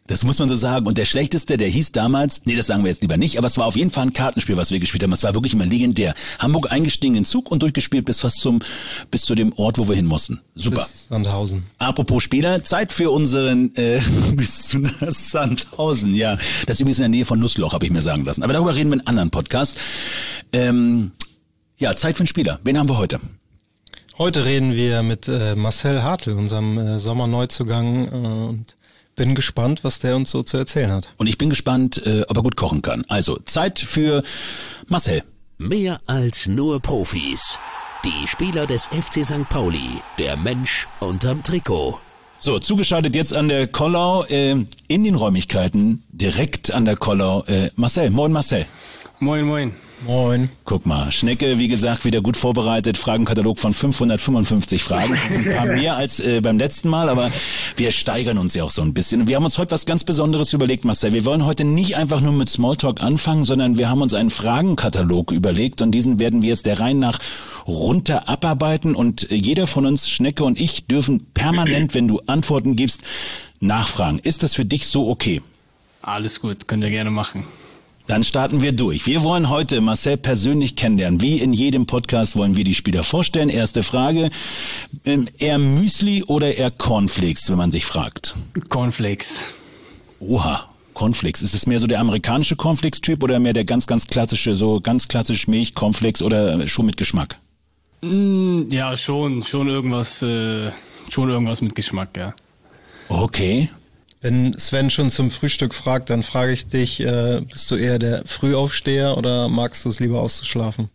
Das muss man so sagen. Und der schlechteste, der hieß damals, nee, das sagen wir jetzt lieber nicht, aber es war auf jeden Fall ein Kartenspiel, was wir gespielt haben. Es war wirklich immer legendär. Hamburg eingestiegen in den Zug und durchgespielt bis fast zum, bis zu dem Ort, wo wir hin mussten. Super. Bis Sandhausen. Apropos Spieler, Zeit für unseren, äh, bis zu Sandhausen, ja. Das ist übrigens in der Nähe von Nussloch, habe ich mir sagen lassen. Aber darüber reden wir in einem anderen Podcast. Ähm, ja, Zeit für einen Spieler. Wen haben wir heute? Heute reden wir mit äh, Marcel Hartl, unserem äh, Sommerneuzugang, äh, und bin gespannt, was der uns so zu erzählen hat. Und ich bin gespannt, äh, ob er gut kochen kann. Also, Zeit für Marcel. Mehr als nur Profis. Die Spieler des F C Sankt Pauli. Der Mensch unterm Trikot. So, zugeschaltet jetzt an der Kollau, äh, in den Räumlichkeiten, direkt an der Kollau. Äh, Marcel, moin Marcel. Moin, moin. Moin. Guck mal, Schnecke, wie gesagt, wieder gut vorbereitet. Fragenkatalog von fünfhundertfünfundfünfzig Fragen. Das ist ein paar mehr als äh, beim letzten Mal, aber wir steigern uns ja auch so ein bisschen. Und wir haben uns heute was ganz Besonderes überlegt, Marcel. Wir wollen heute nicht einfach nur mit Smalltalk anfangen, sondern wir haben uns einen Fragenkatalog überlegt und diesen werden wir jetzt der Reihe nach runter abarbeiten. Und äh, jeder von uns, Schnecke und ich, dürfen permanent, wenn du Antworten gibst, nachfragen. Ist das für dich so okay? Alles gut, könnt ihr gerne machen. Dann starten wir durch. Wir wollen heute Marcel persönlich kennenlernen. Wie in jedem Podcast wollen wir die Spieler vorstellen. Erste Frage, ähm, eher Müsli oder eher Cornflakes, wenn man sich fragt? Cornflakes. Oha, Cornflakes. Ist es mehr so der amerikanische Cornflakes-Typ oder mehr der ganz, ganz klassische, so ganz klassisch Milch, Cornflakes oder schon mit Geschmack? Mm, ja, schon, schon irgendwas, äh, schon irgendwas mit Geschmack, ja. Okay. Wenn Sven schon zum Frühstück fragt, dann frage ich dich, äh, bist du eher der Frühaufsteher oder magst du es lieber auszuschlafen?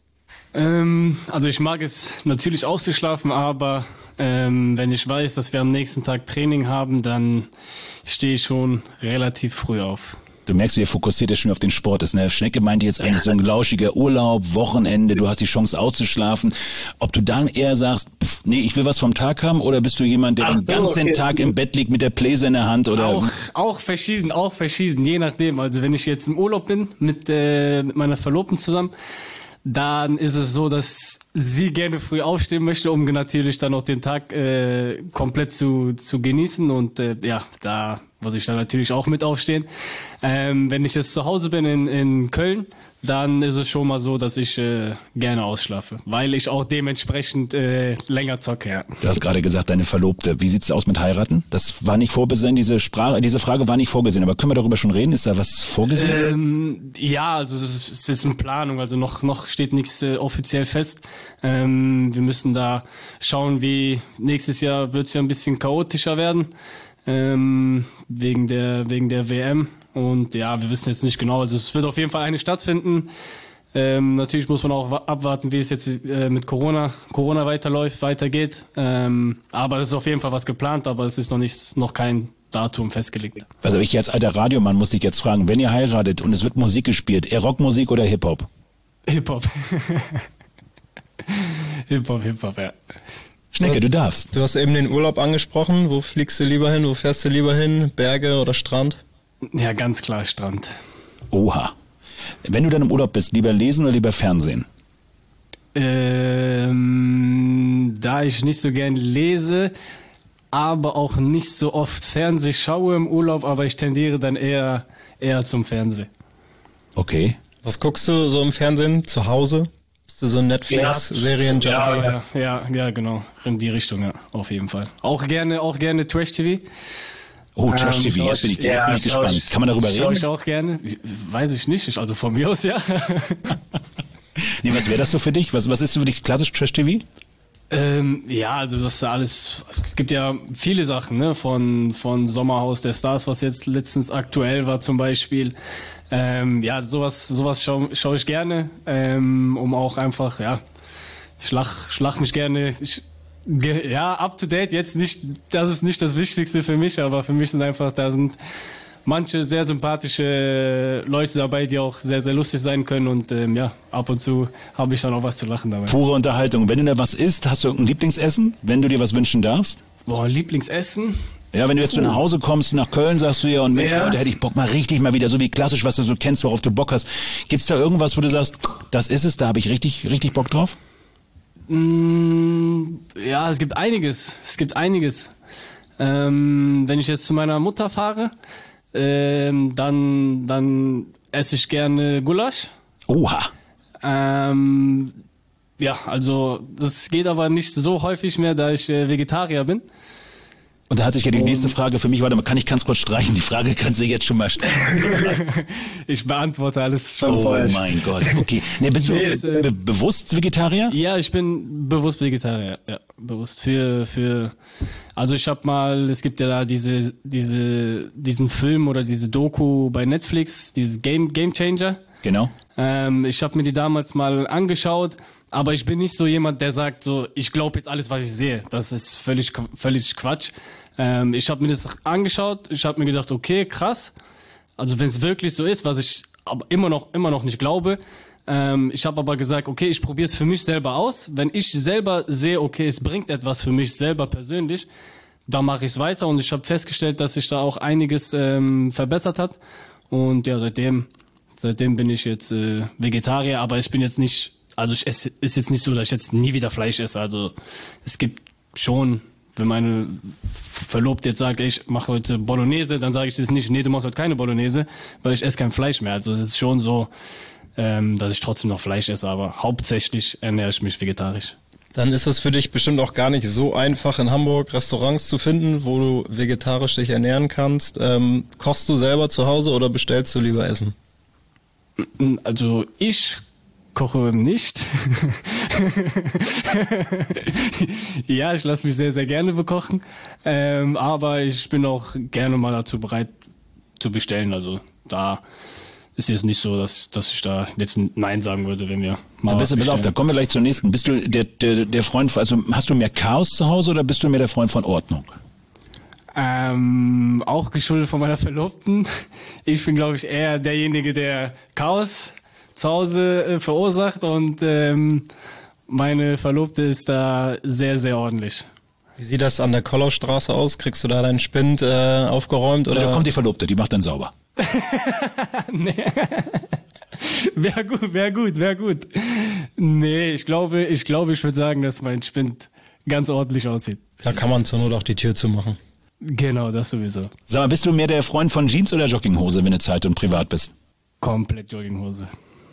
Ähm, also ich mag es natürlich auszuschlafen, aber ähm, wenn ich weiß, dass wir am nächsten Tag Training haben, dann stehe ich schon relativ früh auf. Du merkst, ihr fokussiert ja schon auf den Sport. Das, ne? Schnecke meinte jetzt eigentlich so ein lauschiger Urlaub, Wochenende, du hast die Chance auszuschlafen. Ob du dann eher sagst, pff, nee, ich will was vom Tag haben, oder bist du jemand, der Ach den so, ganzen okay. Tag im Bett liegt mit der Bläser in der Hand? Oder? Auch, auch verschieden, auch verschieden, je nachdem. Also wenn ich jetzt im Urlaub bin mit, äh, mit meiner Verlobten zusammen, dann ist es so, dass sie gerne früh aufstehen möchte, um natürlich dann auch den Tag äh, komplett zu, zu genießen. Und äh, ja, da muss ich dann natürlich auch mit aufstehen. Ähm, wenn ich jetzt zu Hause bin in, in Köln, dann ist es schon mal so, dass ich äh, gerne ausschlafe, weil ich auch dementsprechend äh, länger zocke. Ja. Du hast gerade gesagt, deine Verlobte. Wie sieht's aus mit heiraten? Das war nicht vorgesehen, diese Sprache, diese Frage war nicht vorgesehen. Aber können wir darüber schon reden? Ist da was vorgesehen? Ähm, ja, also es ist, es ist in Planung. Also noch noch steht nichts äh, offiziell fest. Ähm, wir müssen da schauen, wie nächstes Jahr wird es ja ein bisschen chaotischer werden ähm, wegen der wegen der W M. Und ja, wir wissen jetzt nicht genau. Also es wird auf jeden Fall eine stattfinden. Ähm, natürlich muss man auch wa- abwarten, wie es jetzt äh, mit Corona Corona weiterläuft, weitergeht. Ähm, aber es ist auf jeden Fall was geplant, aber es ist noch nichts, noch kein Datum festgelegt. Also ich als alter Radiomann muss dich jetzt fragen, wenn ihr heiratet und es wird Musik gespielt, eher Rockmusik oder Hip-Hop? Hip-Hop. Hip-Hop, Hip-Hop, ja. Schnecke, du darfst. Du hast eben den Urlaub angesprochen. Wo fliegst du lieber hin? Wo fährst du lieber hin? Berge oder Strand? Ja, ganz klar Strand. Oha. Wenn du dann im Urlaub bist, lieber lesen oder lieber Fernsehen? Ähm, da ich nicht so gern lese, aber auch nicht so oft Fernseh schaue im Urlaub, aber ich tendiere dann eher, eher zum Fernsehen. Okay. Was guckst du so im Fernsehen? Zu Hause? Bist du so ein Netflix-Serien-Junkie? Ja, ja, ja, ja, genau. In die Richtung, ja, auf jeden Fall. Auch gerne, auch gerne Trash-T V. Oh, Trash-T V, Ähm, jetzt bin ich, jetzt ja, bin ich schau gespannt. ich- Kann man darüber Schaue ich reden? auch gerne. Weiß ich nicht, also von mir aus ja. Nee, was wäre das so für dich? Was, was ist so für dich klassisch Trash-T V? Ähm, ja, also das ist alles, es gibt ja viele Sachen, ne, von, von Sommerhaus der Stars, was jetzt letztens aktuell war zum Beispiel. Ähm, ja, sowas, sowas schaue schau ich gerne, ähm, um auch einfach, ja, ich lach, schlag mich gerne, ich, ge, ja, up to date, jetzt nicht, das ist nicht das Wichtigste für mich, aber für mich sind einfach, da sind manche sehr sympathische Leute dabei, die auch sehr, sehr lustig sein können und ähm, ja, ab und zu habe ich dann auch was zu lachen dabei. Pure Unterhaltung. Wenn du da was isst, hast du irgendein Lieblingsessen, wenn du dir was wünschen darfst? Boah, Lieblingsessen? Ja, wenn du jetzt so nach Hause kommst, nach Köln, sagst du ja, und Mensch, Ja. heute hätte ich Bock mal richtig mal wieder, so wie klassisch, was du so kennst, worauf du Bock hast. Gibt's da irgendwas, wo du sagst, das ist es, da habe ich richtig, richtig Bock drauf? Mm, ja, es gibt einiges. Es gibt einiges. Ähm, wenn ich jetzt zu meiner Mutter fahre, ähm, dann, dann esse ich gerne Gulasch. Oha. Ähm, ja, also das geht aber nicht so häufig mehr, da ich äh, Vegetarier bin. Und da hat sich ja die nächste Frage für mich, warte mal, kann ich ganz kurz streichen? Die Frage kannst du jetzt schon mal stellen. Ich beantworte alles schon Oh vorher. mein Gott, okay. Nee, bist du Nee, ist, äh, be bewusst Vegetarier? Ja, ich bin bewusst Vegetarier, ja, bewusst für für also ich habe mal, es gibt ja da diese diese diesen Film oder diese Doku bei Netflix, dieses Game Game Changer. Genau. Ähm, ich habe mir die damals mal angeschaut, aber ich bin nicht so jemand, der sagt so, ich glaube jetzt alles, was ich sehe. Das ist völlig völlig Quatsch. Ähm, ich habe mir das angeschaut, ich habe mir gedacht, okay, krass. Also wenn es wirklich so ist, was ich aber immer noch immer noch nicht glaube. Ähm, ich habe aber gesagt, okay, ich probiere es für mich selber aus. Wenn ich selber sehe, okay, es bringt etwas für mich selber persönlich, dann mache ich es weiter. Und ich habe festgestellt, dass sich da auch einiges ähm, verbessert hat. Und ja, seitdem seitdem bin ich jetzt äh, Vegetarier, aber ich bin jetzt nicht, also ich esse, ist jetzt nicht so, dass ich jetzt nie wieder Fleisch esse. Also es gibt schon, wenn meine Verlobte jetzt sagt, ey, ich mache heute Bolognese, dann sage ich das nicht, nee, du machst heute keine Bolognese, weil ich esse kein Fleisch mehr. Also es ist schon so, ähm, dass ich trotzdem noch Fleisch esse, aber hauptsächlich ernähre ich mich vegetarisch. Dann ist es für dich bestimmt auch gar nicht so einfach, in Hamburg Restaurants zu finden, wo du vegetarisch dich ernähren kannst. Ähm, kochst du selber zu Hause oder bestellst du lieber Essen? Also ich koche nicht. Ja, ich lasse mich sehr, sehr gerne bekochen. Ähm, aber ich bin auch gerne mal dazu bereit zu bestellen. Also da ist jetzt nicht so, dass, dass ich da jetzt Nein sagen würde, wenn wir mal So, was bist du, pass auf, da bestellen. kommen wir gleich zur nächsten. Bist du der, der, der Freund, also hast du mehr Chaos zu Hause oder bist du mehr der Freund von Ordnung? Ähm, auch geschuldet von meiner Verlobten. Ich bin, glaube ich, eher derjenige, der Chaos zu Hause äh, verursacht und ähm, meine Verlobte ist da sehr, sehr ordentlich. Wie sieht das an der Kollaustraße aus? Kriegst du da deinen Spind äh, aufgeräumt? Oder Oder da kommt die Verlobte, die macht dann sauber. Nee. Wär gut, wär gut, wär gut. Nee, ich glaube, ich glaube, ich würde sagen, dass mein Spind ganz ordentlich aussieht. Da kann man zur Not auch die Tür zumachen. Genau, das sowieso. Sag mal, bist du mehr der Freund von Jeans oder Jogginghose, wenn du Zeit und privat bist? Komplett Jogginghose.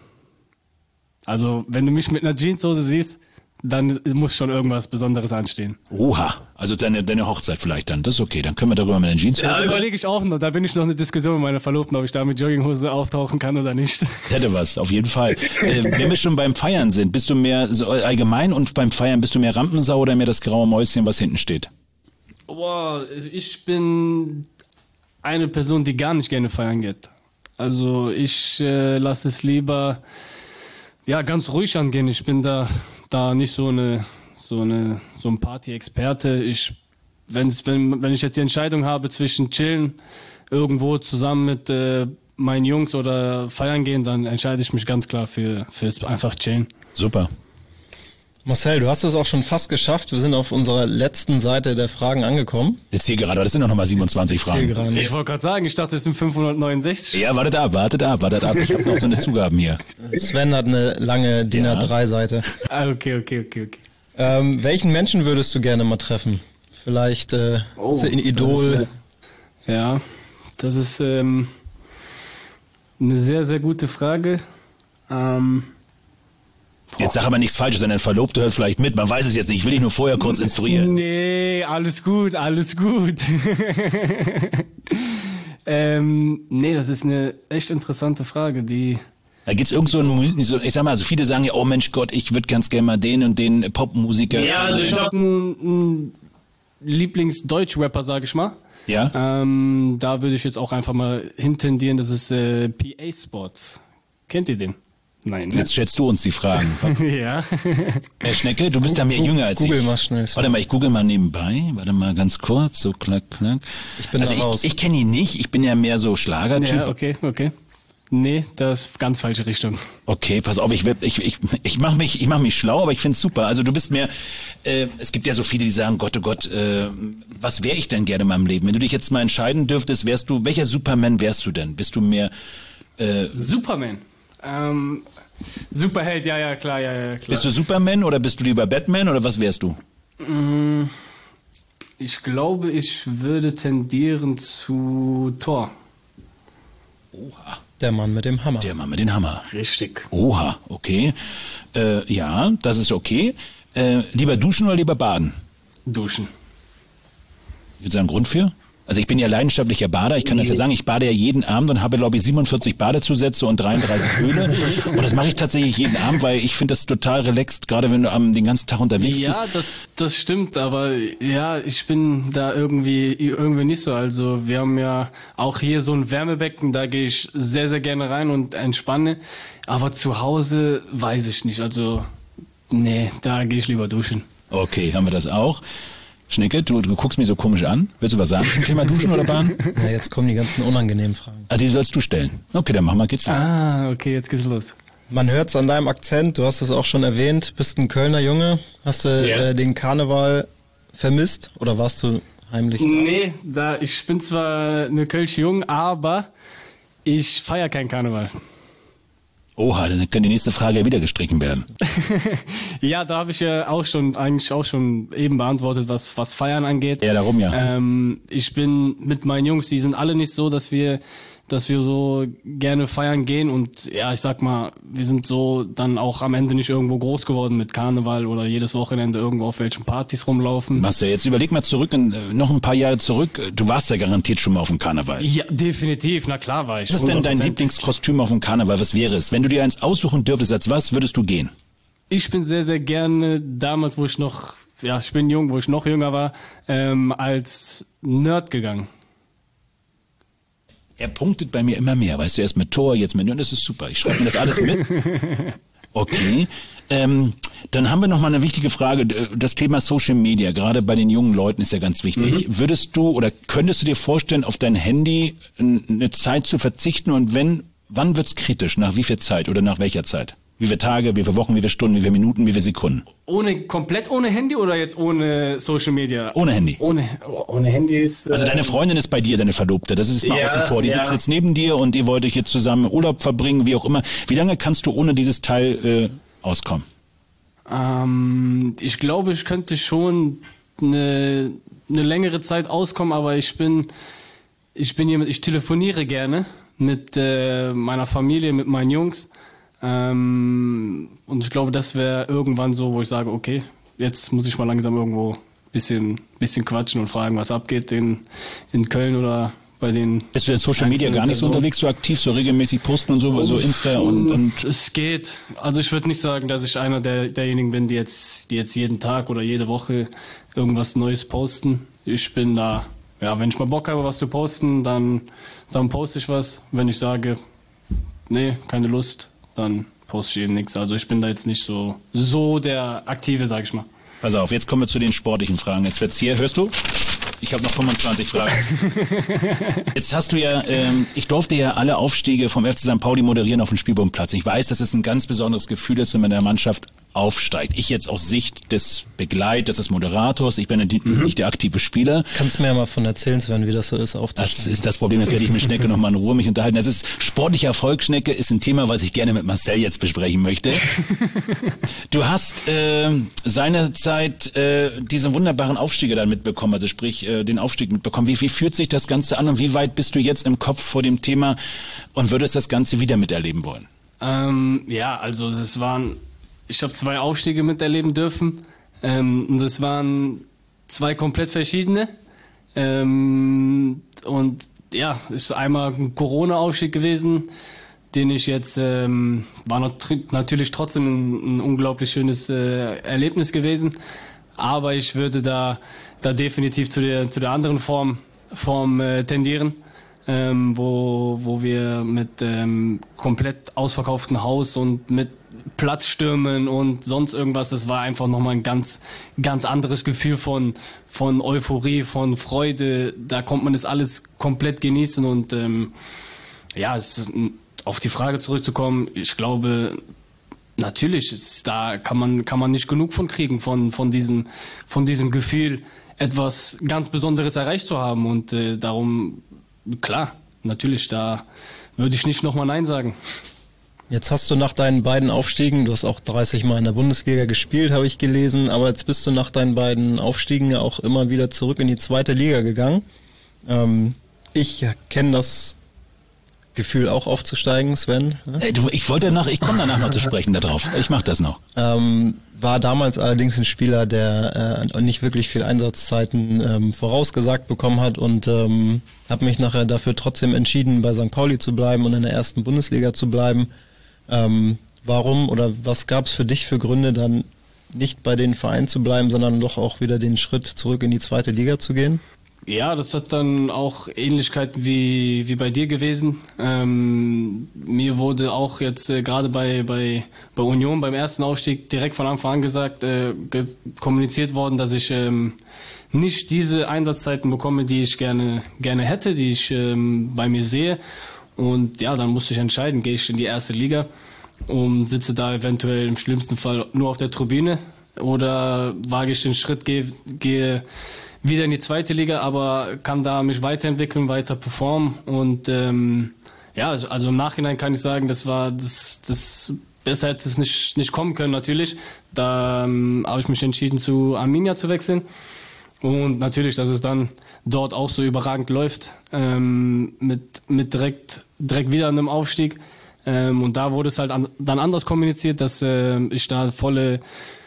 Also, wenn du mich mit einer Jeanshose siehst, dann muss schon irgendwas Besonderes anstehen. Oha, also deine, deine Hochzeit vielleicht dann, das ist okay, dann können wir darüber mit den Jeans Ja, überlege ich auch noch. Da bin ich noch eine Diskussion mit meiner Verlobten, ob ich da mit Jogginghose auftauchen kann oder nicht. Das hätte was, auf jeden Fall. Äh, wenn wir schon beim Feiern sind, bist du mehr so allgemein und beim Feiern bist du mehr Rampensau oder mehr das graue Mäuschen, was hinten steht? Boah, ich bin eine Person, die gar nicht gerne feiern geht. Also ich äh, lasse es lieber ja ganz ruhig angehen. Ich bin da da nicht so eine so eine so ein Party-Experte. Ich wenn's, wenn wenn ich jetzt die Entscheidung habe zwischen chillen irgendwo zusammen mit äh, meinen Jungs oder feiern gehen, dann entscheide ich mich ganz klar für fürs einfach chillen. Super. Marcel, du hast es auch schon fast geschafft. Wir sind auf unserer letzten Seite der Fragen angekommen. Jetzt hier gerade, das sind doch nochmal siebenundzwanzig Fragen. Hier gerade. Ich wollte gerade sagen, ich dachte, es sind fünfhundertneunundsechzig. Ja, wartet ab, wartet ab, wartet ab. Ich habe noch so eine Zugaben hier. Sven hat eine lange D I N A drei Seite. Ah, okay, okay, okay, okay. Ähm, welchen Menschen würdest du gerne mal treffen? Vielleicht äh, Oh, ist ein Idol. Ja, das ist ähm, eine sehr, sehr gute Frage. Ähm, Jetzt sag aber nichts Falsches, denn dein Verlobte hört vielleicht mit. Man weiß es jetzt nicht. Ich will dich nur vorher kurz instruieren. nee, alles gut, alles gut. ähm, nee, das ist eine echt interessante Frage, die... Da gibt's irgend so ein, so, ich sag mal, also viele sagen ja, oh Mensch Gott, ich würde ganz gerne mal den und den Popmusiker. Ja, also ich habe einen, einen Lieblings-Deutsch-Rapper, sag ich mal. Ja? Ähm, da würde ich jetzt auch einfach mal hintendieren, das ist äh, P A Sports. Kennt ihr den? Nein, ne? Jetzt stellst du uns die Fragen. Ja. Herr Schnecke, du bist da mehr jünger als Google ich. mal schnell. Warte mal, ich google mal nebenbei. Warte mal ganz kurz, so klack, klack. Ich bin also da raus. ich, ich kenne ihn nicht, ich bin ja mehr so Schlagertyp. Ja, okay, okay. Nee, das ist ganz falsche Richtung. Okay, pass auf, ich, werd- ich, ich, ich mache mich, ich mach mich schlau, aber ich find's super. Also du bist mehr, äh, es gibt ja so viele, die sagen, Gott, oh Gott, äh, was wäre ich denn gerne in meinem Leben? Wenn du dich jetzt mal entscheiden dürftest, wärst du, welcher Superman wärst du denn? Bist du mehr, äh, Superman. Ähm, Superheld, ja, ja, klar, ja, ja, klar. bist du Superman oder bist du lieber Batman oder was wärst du? Ich glaube, ich würde tendieren zu Tor. Oha. Der Mann mit dem Hammer. Der Mann mit dem Hammer. Richtig. Oha, okay. Äh, ja, das ist okay. Äh, lieber duschen oder lieber baden? Duschen. Gibt es einen Grund für? Also ich bin ja leidenschaftlicher Bader, ich kann das ja sagen, ich bade ja jeden Abend und habe, glaube ich, siebenundvierzig Badezusätze und dreiunddreißig Öle. Und das mache ich tatsächlich jeden Abend, weil ich finde das total relaxed, gerade wenn du am, den ganzen Tag unterwegs ja, bist. Ja, das, das stimmt, aber ja, ich bin da irgendwie, irgendwie nicht so. Also wir haben ja auch hier so ein Wärmebecken, da gehe ich sehr, sehr gerne rein und entspanne. Aber zu Hause weiß ich nicht, also nee, da gehe ich lieber duschen. Okay, haben wir das auch. Schnecke, du, du guckst mich so komisch an. Willst du was sagen zum Thema Duschen oder Baden? Na, jetzt kommen die ganzen unangenehmen Fragen. Ah, die sollst du stellen. Okay, dann machen wir, geht's los. Ah, okay, jetzt geht's los. Man hört's an deinem Akzent, du hast es auch schon erwähnt, bist ein Kölner Junge. Hast du Ja. äh, den Karneval vermisst oder warst du heimlich da? Nee, da, ich bin zwar eine Kölsche Jung, aber ich feiere keinen Karneval. Oha, dann kann die nächste Frage ja wieder gestrichen werden. Ja, da habe ich ja auch schon, eigentlich auch schon eben beantwortet, was, was Feiern angeht. Ja, darum ja. Ähm, ich bin mit meinen Jungs, die sind alle nicht so, dass wir, dass wir so gerne feiern gehen und ja, ich sag mal, wir sind so dann auch am Ende nicht irgendwo groß geworden mit Karneval oder jedes Wochenende irgendwo auf welchen Partys rumlaufen. Was ja jetzt überleg mal zurück, in, äh, noch ein paar Jahre zurück. Du warst ja garantiert schon mal auf dem Karneval. Ja, definitiv, na klar war ich. Was ist denn dein hundert Prozent. Lieblingskostüm auf dem Karneval? Was wäre es? Wenn du dir eins aussuchen dürftest, als was würdest du gehen? Ich bin sehr, sehr gerne damals, wo ich noch, ja, ich bin jung, wo ich noch jünger war, ähm, als Nerd gegangen. Er punktet bei mir immer mehr, weißt du, erst mit Tor, jetzt mit Nerd, das ist super. Ich schreibe mir das alles mit. Okay. Ähm, dann haben wir noch mal eine wichtige Frage. Das Thema Social Media, gerade bei den jungen Leuten, ist ja ganz wichtig. Mhm. Würdest du oder könntest du dir vorstellen, auf dein Handy eine Zeit zu verzichten? Und wenn, wann wird's kritisch? Nach wie viel Zeit oder nach welcher Zeit? Wie viele Tage, wie viele Wochen, wie viele Stunden, wie viele Minuten, wie viele Sekunden? Ohne, komplett ohne Handy oder jetzt ohne Social Media? Ohne Handy. Ohne, ohne Handy ist... Also deine Freundin ist bei dir, deine Verlobte, das ist mal Ja, außen vor. Die ja. sitzt jetzt neben dir und ihr wollt euch jetzt zusammen Urlaub verbringen, wie auch immer. Wie lange kannst du ohne dieses Teil äh, auskommen? Ähm, ich glaube, ich könnte schon eine, eine längere Zeit auskommen, aber ich bin, ich bin jemand, ich telefoniere gerne mit äh, meiner Familie, mit meinen Jungs. Ähm, und ich glaube, das wäre irgendwann so, wo ich sage, okay, jetzt muss ich mal langsam irgendwo bisschen, bisschen quatschen und fragen, was abgeht in, in Köln oder bei den... Bist du in Social Media gar nicht so Personen. unterwegs, so aktiv, so regelmäßig posten und so, so Insta und... und Es geht. Also ich würde nicht sagen, dass ich einer der, derjenigen bin, die jetzt, die jetzt jeden Tag oder jede Woche irgendwas Neues posten. Ich bin da, ja, wenn ich mal Bock habe, was zu posten, dann, dann poste ich was. Wenn ich sage, nee, keine Lust, dann poste ich eben nichts. Also ich bin da jetzt nicht so, so der Aktive, sag ich mal. Pass auf, jetzt kommen wir zu den sportlichen Fragen. Jetzt wird's hier, hörst du? Ich habe noch fünfundzwanzig Fragen. Jetzt hast du ja, ähm, ich durfte ja alle Aufstiege vom F C Sankt Pauli moderieren auf dem Spielbodenplatz. Ich weiß, dass es ein ganz besonderes Gefühl ist, wenn man in der Mannschaft aufsteigt. Ich jetzt aus Sicht des Begleiters, des Moderators, ich bin ja nicht mhm. der aktive Spieler. Kannst mir ja mal von erzählen, Sven, wie das so ist, aufzusteigen. Das ist das Problem, das werde ich mit Schnecke noch mal in Ruhe mich unterhalten. Das ist sportlicher Erfolg, Schnecke, ist ein Thema, was ich gerne mit Marcel jetzt besprechen möchte. Du hast äh, seinerzeit äh, diesen wunderbaren Aufstieg dann mitbekommen, also sprich äh, den Aufstieg mitbekommen. Wie, wie fühlt sich das Ganze an und wie weit bist du jetzt im Kopf vor dem Thema und würdest das Ganze wieder miterleben wollen? Ähm, ja, also das waren, ich habe zwei Aufstiege miterleben dürfen ähm, und das waren zwei komplett verschiedene ähm, und ja, ist einmal ein Corona-Aufstieg gewesen, den ich jetzt, ähm, war not- natürlich trotzdem ein, ein unglaublich schönes äh, Erlebnis gewesen, aber ich würde da, da definitiv zu der, zu der anderen Form, Form äh, tendieren. Ähm, wo, wo wir mit ähm, komplett ausverkauftem Haus und mit Platzstürmen und sonst irgendwas, das war einfach nochmal ein ganz, ganz anderes Gefühl von, von Euphorie, von Freude. Da konnte man das alles komplett genießen und ähm, ja, es ist, auf die Frage zurückzukommen, ich glaube, natürlich, ist, da kann man, kann man nicht genug von kriegen, von, von, diesem, von diesem Gefühl, etwas ganz Besonderes erreicht zu haben und äh, darum, klar, natürlich, da würde ich nicht nochmal Nein sagen. Jetzt hast du nach deinen beiden Aufstiegen, du hast auch dreißig Mal in der Bundesliga gespielt, habe ich gelesen, aber jetzt bist du nach deinen beiden Aufstiegen ja auch immer wieder zurück in die zweite Liga gegangen. Ähm, ich kenne das Gefühl auch aufzusteigen, Sven. Äh, du, ich wollte danach, ich komme danach noch zu sprechen darauf. Ich mache das noch. Ähm, war damals allerdings ein Spieler, der äh, nicht wirklich viel Einsatzzeiten ähm, vorausgesagt bekommen hat und ähm, habe mich nachher dafür trotzdem entschieden, bei Sankt Pauli zu bleiben und in der ersten Bundesliga zu bleiben. Ähm, warum oder was gab es für dich für Gründe, dann nicht bei den Vereinen zu bleiben, sondern doch auch wieder den Schritt zurück in die zweite Liga zu gehen? Ja, das hat dann auch Ähnlichkeiten wie, wie bei dir gewesen. Ähm, mir wurde auch jetzt äh, gerade bei, bei, bei Union beim ersten Aufstieg direkt von Anfang an gesagt, äh, ges- kommuniziert worden, dass ich ähm, nicht diese Einsatzzeiten bekomme, die ich gerne, gerne hätte, die ich ähm, bei mir sehe. Und ja, dann musste ich entscheiden, gehe ich in die erste Liga und sitze da eventuell im schlimmsten Fall nur auf der Tribüne oder wage ich den Schritt, gehe, gehe wieder in die zweite Liga, aber kann da mich weiterentwickeln, weiter performen und ähm, ja, also, also im Nachhinein kann ich sagen, das war das, das besser hätte es nicht, nicht kommen können natürlich. Da ähm, habe ich mich entschieden, zu Arminia zu wechseln. Und natürlich, dass es dann dort auch so überragend läuft, ähm, mit, mit direkt, direkt wieder einem Aufstieg. Ähm, und da wurde es halt an, dann anders kommuniziert, dass äh, ich da volle,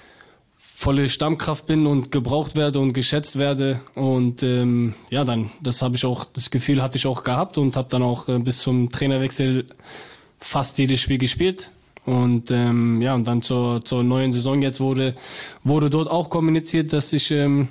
volle Stammkraft bin und gebraucht werde und geschätzt werde. Und ähm, ja, dann, das habe ich auch, das Gefühl hatte ich auch gehabt und habe dann auch äh, bis zum Trainerwechsel fast jedes Spiel gespielt. Und ähm, ja, und dann zur, zur neuen Saison jetzt wurde, wurde dort auch kommuniziert, dass ich ähm,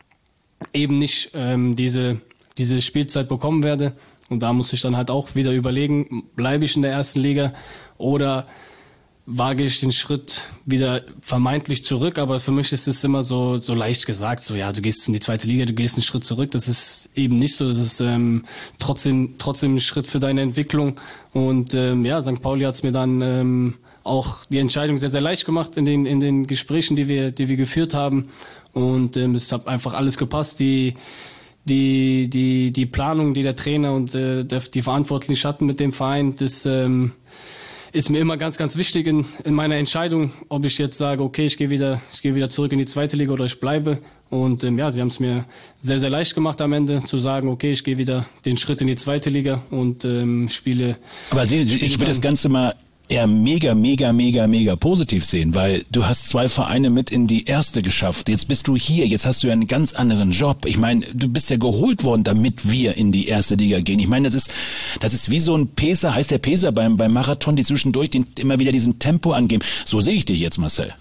eben nicht ähm, diese, diese Spielzeit bekommen werde. Und da muss ich dann halt auch wieder überlegen, bleibe ich in der ersten Liga oder wage ich den Schritt wieder vermeintlich zurück. Aber für mich ist es immer so, so leicht gesagt, so ja, du gehst in die zweite Liga, du gehst einen Schritt zurück. Das ist eben nicht so, das ist ähm, trotzdem, trotzdem ein Schritt für deine Entwicklung. Und ähm, ja, Sankt Pauli hat es mir dann ähm, auch die Entscheidung sehr, sehr leicht gemacht in den, in den Gesprächen, die wir, die wir geführt haben. Und ähm, es hat einfach alles gepasst. Die, die, die, die Planung, die der Trainer und äh, der, die Verantwortlichen hatten mit dem Verein, das ähm, ist mir immer ganz, ganz wichtig in, in meiner Entscheidung, ob ich jetzt sage, okay, ich gehe wieder, ich gehe wieder zurück in die zweite Liga oder ich bleibe. Und ähm, ja, sie haben es mir sehr, sehr leicht gemacht am Ende zu sagen, okay, ich gehe wieder den Schritt in die zweite Liga und ähm, spiele. Aber Sie, spiele ich würde das Ganze mal eher mega, mega, mega, mega positiv sehen, weil du hast zwei Vereine mit in die erste geschafft. Jetzt bist du hier, jetzt hast du ja einen ganz anderen Job. Ich meine, du bist ja geholt worden, damit wir in die erste Liga gehen. Ich meine, das ist, das ist wie so ein Pacer, heißt der Pacer beim, beim Marathon, die zwischendurch den, immer wieder diesen Tempo angeben. So sehe ich dich jetzt, Marcel.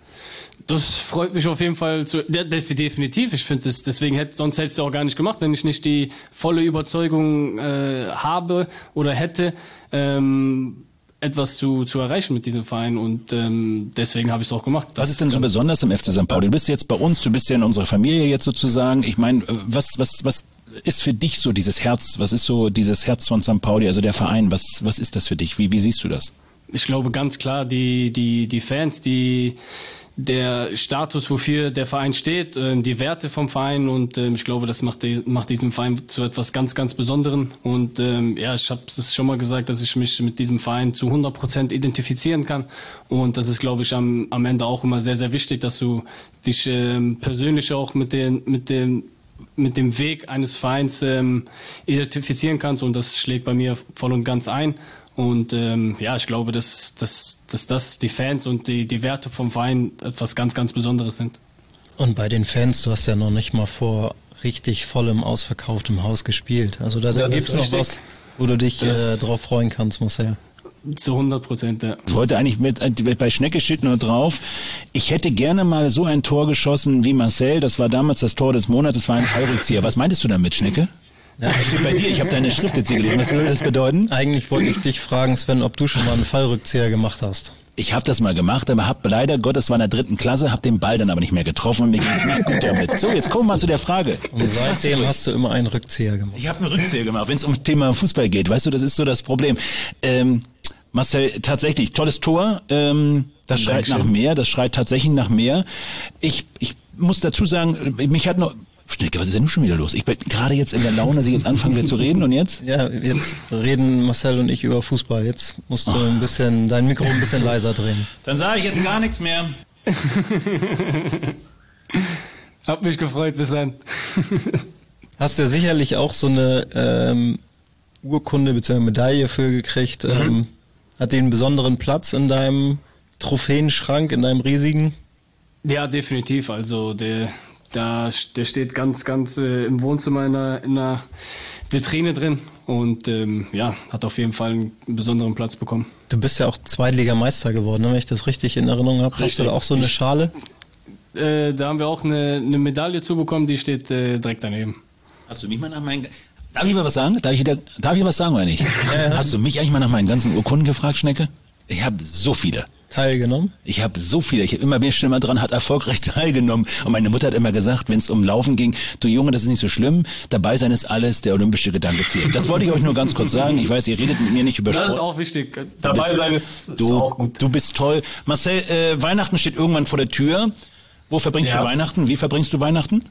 Das freut mich auf jeden Fall zu, de, definitiv. Ich finde das, deswegen hätte, sonst hätte ich es auch gar nicht gemacht, wenn ich nicht die volle Überzeugung äh, habe oder hätte, ähm, etwas zu, zu erreichen mit diesem Verein und ähm, deswegen habe ich es auch gemacht. Das was ist denn so besonders im F C Sankt Pauli? Du bist jetzt bei uns, du bist ja in unserer Familie jetzt sozusagen. Ich meine, was, was, was ist für dich so dieses Herz? Was ist so dieses Herz von Sankt Pauli, also der Verein? Was, was ist das für dich? Wie, wie siehst du das? Ich glaube ganz klar, die, die, die Fans, die, der Status, wofür der Verein steht, die Werte vom Verein und ich glaube, das macht, die, macht diesen Verein zu etwas ganz, ganz Besonderem und ja, ich habe es schon mal gesagt, dass ich mich mit diesem Verein zu hundert Prozent identifizieren kann und das ist, glaube ich, am, am Ende auch immer sehr, sehr wichtig, dass du dich ähm, persönlich auch mit den, mit dem mit dem Weg eines Vereins ähm, identifizieren kannst und das schlägt bei mir voll und ganz ein. Und ähm, ja, ich glaube, dass, dass, dass das die Fans und die, die Werte vom Verein etwas ganz, ganz Besonderes sind. Und bei den Fans, du hast ja noch nicht mal vor richtig vollem, ausverkauftem Haus gespielt. Also da, da gibt es noch was, wo du dich äh, drauf freuen kannst, Marcel. Zu hundert Prozent, ja. Ich wollte eigentlich mit, bei Schnecke steht nur drauf, ich hätte gerne mal so ein Tor geschossen wie Marcel, das war damals das Tor des Monats, das war ein Fallrückzieher. Was meintest du damit, Schnecke? Ja, steht bei dir, ich habe deine Schrift jetzt hier gelesen. Was soll das bedeuten? Eigentlich wollte ich dich fragen, Sven, ob du schon mal einen Fallrückzieher gemacht hast. Ich habe das mal gemacht, aber habe leider Gottes war in der dritten Klasse, habe den Ball dann aber nicht mehr getroffen und mir ging es nicht gut damit. So, jetzt kommen wir mal zu der Frage. Und seitdem hast du immer einen Rückzieher gemacht. Ich habe einen Rückzieher gemacht, wenn es um das Thema Fußball geht. Weißt du, das ist so das Problem. Ähm, Marcel, tatsächlich, tolles Tor. Ähm, das schreit nach mehr, das schreit tatsächlich nach mehr. Ich, ich muss dazu sagen, mich hat noch... Schnecke, was ist denn nun schon wieder los? Ich bin gerade jetzt in der Laune, dass ich jetzt anfangen will zu reden und jetzt? Ja, jetzt reden Marcel und ich über Fußball. Jetzt musst du ein bisschen dein Mikro ein bisschen leiser drehen. Dann sage ich jetzt gar nichts mehr. Hab mich gefreut, bis dann. Hast ja sicherlich auch so eine ähm, Urkunde bzw. Medaille für gekriegt. Mhm. Ähm, hat die einen besonderen Platz in deinem Trophäenschrank, in deinem riesigen? Ja, definitiv. Also der, der, der steht ganz, ganz äh, im Wohnzimmer in einer, in einer Vitrine drin und ähm, ja, hat auf jeden Fall einen besonderen Platz bekommen. Du bist ja auch Zweitligameister geworden, wenn ich das richtig in Erinnerung habe. Hast du da auch so eine Schale? Äh, da haben wir auch eine, eine Medaille zubekommen, die steht äh, direkt daneben. Hast du mich mal nach meinen... Darf ich mal was sagen? Darf ich, wieder, darf ich was sagen oder nicht? Ja. Hast du mich eigentlich mal nach meinen ganzen Urkunden gefragt, Schnecke? Ich habe so viele. Teilgenommen? Ich habe so viele. Ich habe immer mehr Stimme dran, hat erfolgreich teilgenommen. Und meine Mutter hat immer gesagt, wenn es um Laufen ging, du Junge, das ist nicht so schlimm. Dabei sein ist alles, der olympische Gedanke zählt. Das wollte ich euch nur ganz kurz sagen. Ich weiß, ihr redet mit mir nicht über Sport. Das ist auch wichtig. Dabei bist, sein ist, ist du, auch gut. Du bist toll. Marcel, äh, Weihnachten steht irgendwann vor der Tür. Wo verbringst ja. du Weihnachten? Wie verbringst du Weihnachten?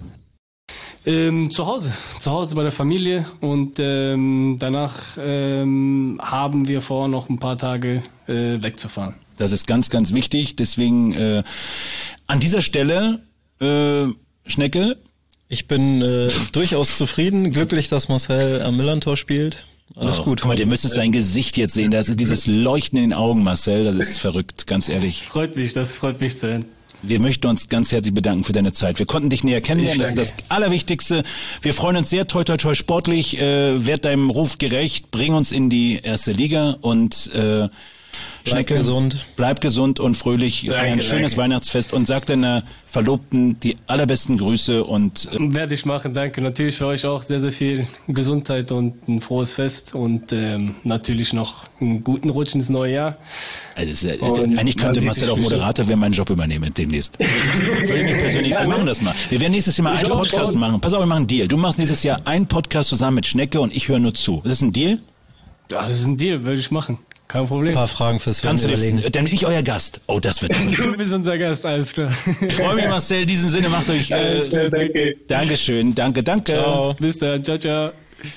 Ähm, zu Hause, zu Hause bei der Familie und ähm, danach ähm, haben wir vor, noch ein paar Tage äh, wegzufahren. Das ist ganz, ganz wichtig. Deswegen äh, an dieser Stelle, äh, Schnecke. Ich bin äh, durchaus zufrieden, glücklich, dass Marcel am Millantor spielt. Alles oh, gut. Guck mal, ihr müsst sein Gesicht jetzt sehen. Das ist dieses Leuchten in den Augen, Marcel. Das ist verrückt, ganz ehrlich. Freut mich, das freut mich zu hören. Wir möchten uns ganz herzlich bedanken für deine Zeit. Wir konnten dich näher kennenlernen, das ist das Allerwichtigste. Wir freuen uns sehr, toi toi toi sportlich, äh, werd deinem Ruf gerecht, bring uns in die erste Liga und äh, bleib Schnecke, gesund. Bleib gesund und fröhlich, danke, feier ein schönes danke. Weihnachtsfest und sag deiner Verlobten die allerbesten Grüße und äh werde ich machen, danke. Natürlich für euch auch sehr, sehr viel Gesundheit und ein frohes Fest und ähm, natürlich noch einen guten Rutsch ins neue Jahr. Also ist, eigentlich könnte Marcel auch Moderator werden, meinen Job übernehmen demnächst. Soll ich mich persönlich, wir machen das mal. Wir werden nächstes Jahr mal einen Podcast machen. Pass auf, wir machen einen Deal. Du machst nächstes Jahr einen Podcast zusammen mit Schnecke und ich höre nur zu. Ist das ein Deal? Ja, das ist ein Deal, würde ich machen. Kein Problem. Ein paar Fragen fürs Kannst du dir, dann bin ich euer Gast. Oh, das wird toll. Du bist unser Gast, alles klar. Ich freue mich, Marcel. In diesem Sinne, macht euch... Äh, alles klar, danke. Dankeschön, danke, danke. Ciao. Bis dann, ciao, ciao.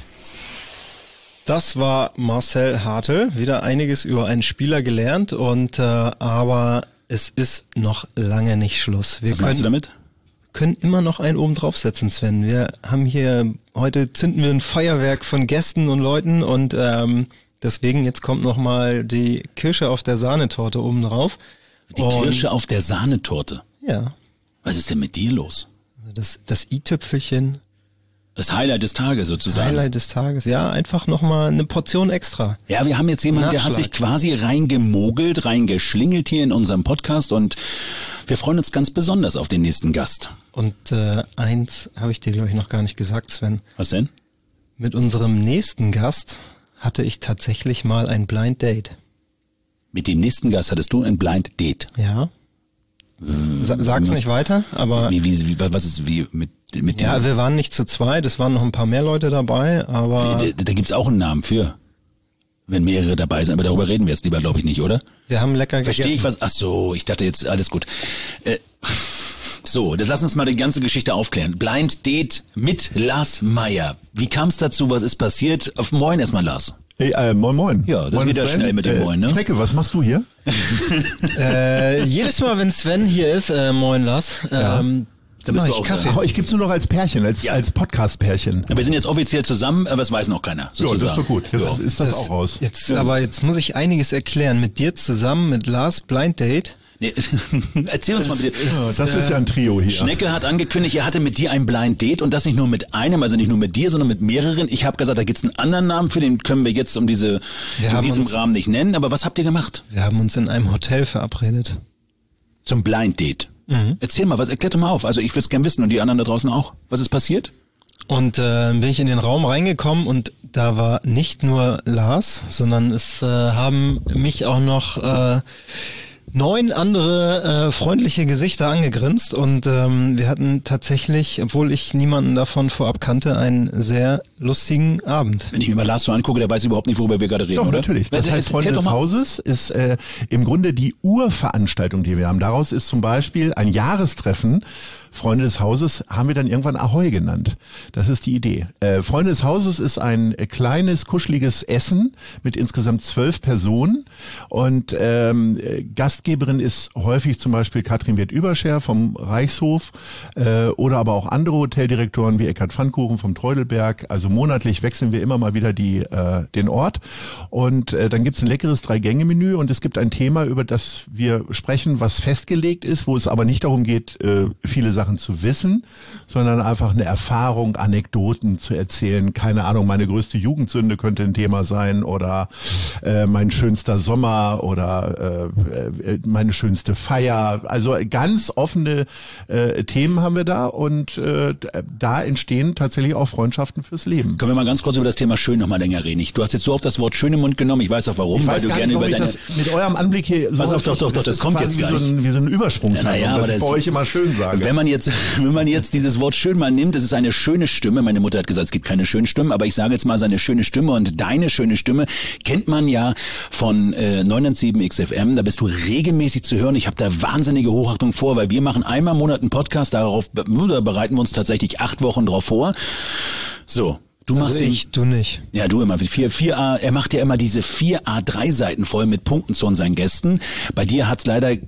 Das war Marcel Hartl. Wieder einiges über einen Spieler gelernt, und äh, aber es ist noch lange nicht Schluss. Wir Was meinst du damit? können immer noch einen oben draufsetzen, Sven. Wir haben hier, heute zünden wir ein Feuerwerk von Gästen und Leuten, und ähm, deswegen jetzt kommt noch mal die Kirsche auf der Sahnetorte oben drauf. Die und, Kirsche auf der Sahnetorte? Ja. Was ist denn mit dir los? Das, das i-Tüpfelchen. Das Highlight des Tages sozusagen. Highlight des Tages, ja, einfach nochmal eine Portion extra. Ja, wir haben jetzt jemanden, der hat sich quasi reingemogelt, reingeschlingelt hier in unserem Podcast, und wir freuen uns ganz besonders auf den nächsten Gast. Und äh, eins habe ich dir, glaube ich, noch gar nicht gesagt, Sven. Was denn? Mit unserem nächsten Gast hatte ich tatsächlich mal ein Blind Date. Mit dem nächsten Gast hattest du ein Blind Date? Ja. Sa- sag's nicht weiter, aber... Wie, wie, wie, was ist, wie, mit, mit Ja, dem? wir waren nicht zu zweit, es waren noch ein paar mehr Leute dabei, aber... Da, da gibt's auch einen Namen für, wenn mehrere dabei sind, aber darüber reden wir jetzt lieber, glaube ich, nicht, oder? Wir haben lecker Verstehe gegessen. ich was? Ach so, ich dachte jetzt, alles gut. Äh, so, dann lass uns mal die ganze Geschichte aufklären. Blind Date mit Lars Meyer. Wie kam es dazu? Was ist passiert? Auf Moin erstmal, Lars. Hey, äh, moin moin. Ja, das moin geht ja schnell mit dem äh, Moin, ne? Schnecke, was machst du hier? äh, jedes Mal, wenn Sven hier ist, äh, moin Lars, Ja. ähm, Da bist mach du ich auch Kaffee. Oh, ich gib's nur noch als Pärchen, als, Ja. als Podcast-Pärchen. Wir sind jetzt offiziell zusammen, aber es weiß noch keiner, Ja, sozusagen. das ist doch gut. Jetzt Ja. ist das, auch raus. Jetzt, aber jetzt muss ich einiges erklären. Mit dir zusammen, mit Lars, Blind Date. Nee, erzähl uns mal bitte. Ja, das ist ja ein Trio hier. Schnecke hat angekündigt, er hatte mit dir ein Blind Date, und das nicht nur mit einem, also nicht nur mit dir, sondern mit mehreren. Ich habe gesagt, da gibt's einen anderen Namen für, den können wir jetzt um diese Wir in haben diesem uns- Rahmen nicht nennen. Aber was habt ihr gemacht Wir haben uns in einem Hotel verabredet. zum Blind Date? Mhm. Erzähl mal, was erklär doch mal auf. Also ich würde es gern wissen, und die anderen da draußen auch. Was ist passiert? Und äh, bin ich in den Raum reingekommen, und da war nicht nur Lars, sondern es äh, haben mich auch noch äh, neun andere äh, freundliche Gesichter angegrinst und ähm, wir hatten tatsächlich, obwohl ich niemanden davon vorab kannte, einen sehr lustigen Abend. Wenn ich mir mal Lars so angucke, der weiß überhaupt nicht, worüber wir gerade reden, Doch, oder? natürlich. Das heißt, Freunde des Hauses ist äh, im Grunde die Urveranstaltung, die wir haben. Daraus ist zum Beispiel ein Jahrestreffen. Freunde des Hauses haben wir dann irgendwann Ahoi genannt. Das ist die Idee. Äh, Freunde des Hauses ist ein äh, kleines, kuscheliges Essen mit insgesamt zwölf Personen. Und ähm, Gastgeberin ist häufig zum Beispiel Katrin Wirth-Überscher vom Reichshof äh, oder aber auch andere Hoteldirektoren wie Eckhard Pfannkuchen vom Treudelberg. Also monatlich wechseln wir immer mal wieder die äh, den Ort. Und äh, dann gibt's ein leckeres Drei-Gänge-Menü und es gibt ein Thema, über das wir sprechen, was festgelegt ist, wo es aber nicht darum geht, äh, viele Sachen zu wissen, sondern einfach eine Erfahrung, Anekdoten zu erzählen. Keine Ahnung, meine größte Jugendsünde könnte ein Thema sein oder äh, mein schönster Sommer oder äh, meine schönste Feier. Also ganz offene äh, Themen haben wir da und äh, da entstehen tatsächlich auch Freundschaften fürs Leben. Können wir mal ganz kurz über das Thema schön noch mal länger reden? Du hast jetzt so oft das Wort schön im Mund genommen. Ich weiß auch warum, ich weil weiß du gar gerne nicht, über deine... Das mit eurem Anblick hier so... Pass auf, doch, doch, doch, das, das kommt jetzt wie gleich. So ein, wie so ein Übersprungshandlung, ja, naja, dass aber ich das, bei euch immer schön sage. Wenn man jetzt, wenn man jetzt dieses Wort schön mal nimmt, es ist eine schöne Stimme. Meine Mutter hat gesagt, es gibt keine schönen Stimmen, aber ich sage jetzt mal seine schöne Stimme und deine schöne Stimme kennt man ja von äh, neun eins sieben X F M. Da bist du regelmäßig zu hören. Ich habe da wahnsinnige Hochachtung vor, weil wir machen einmal im Monat einen Podcast. Darauf da bereiten wir uns tatsächlich acht Wochen drauf vor. So. Du machst also ich, den, du nicht. Ja, du immer. vier, vier A, er macht ja immer diese vier A drei Seiten voll mit Punkten zu unseren Gästen. Bei dir hat's leider äh,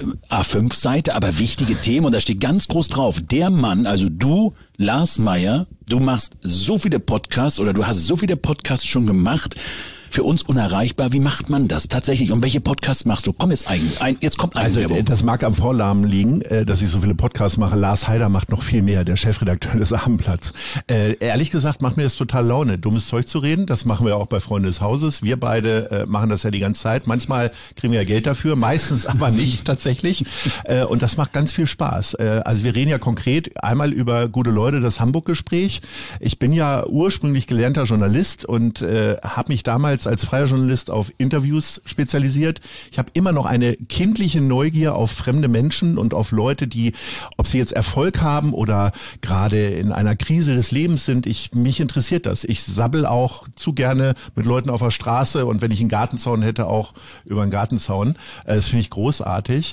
A fünf Seite, aber wichtige Themen und da steht ganz groß drauf. Der Mann, also du, Lars Meyer, du machst so viele Podcasts oder du hast so viele Podcasts schon gemacht. Für uns unerreichbar. Wie macht man das tatsächlich? Und welche Podcasts machst du? Komm jetzt eigentlich. Ein, jetzt kommt eine Also Werbung. Das mag am Vornamen liegen, dass ich so viele Podcasts mache. Lars Heider macht noch viel mehr, der Chefredakteur des Abendblatts. Äh, ehrlich gesagt macht mir das total Laune, dummes Zeug zu reden. Das machen wir auch bei Freunde des Hauses. Wir beide äh, machen das ja die ganze Zeit. Manchmal kriegen wir ja Geld dafür, meistens aber nicht tatsächlich. Äh, und das macht ganz viel Spaß. Äh, also wir reden ja konkret einmal über Gute Leute, das Hamburg-Gespräch. Ich bin ja ursprünglich gelernter Journalist und äh, habe mich damals als freier Journalist auf Interviews spezialisiert. Ich habe immer noch eine kindliche Neugier auf fremde Menschen und auf Leute, die, ob sie jetzt Erfolg haben oder gerade in einer Krise des Lebens sind, ich mich interessiert das. Ich sabbel auch zu gerne mit Leuten auf der Straße und wenn ich einen Gartenzaun hätte, auch über einen Gartenzaun. Das finde ich großartig.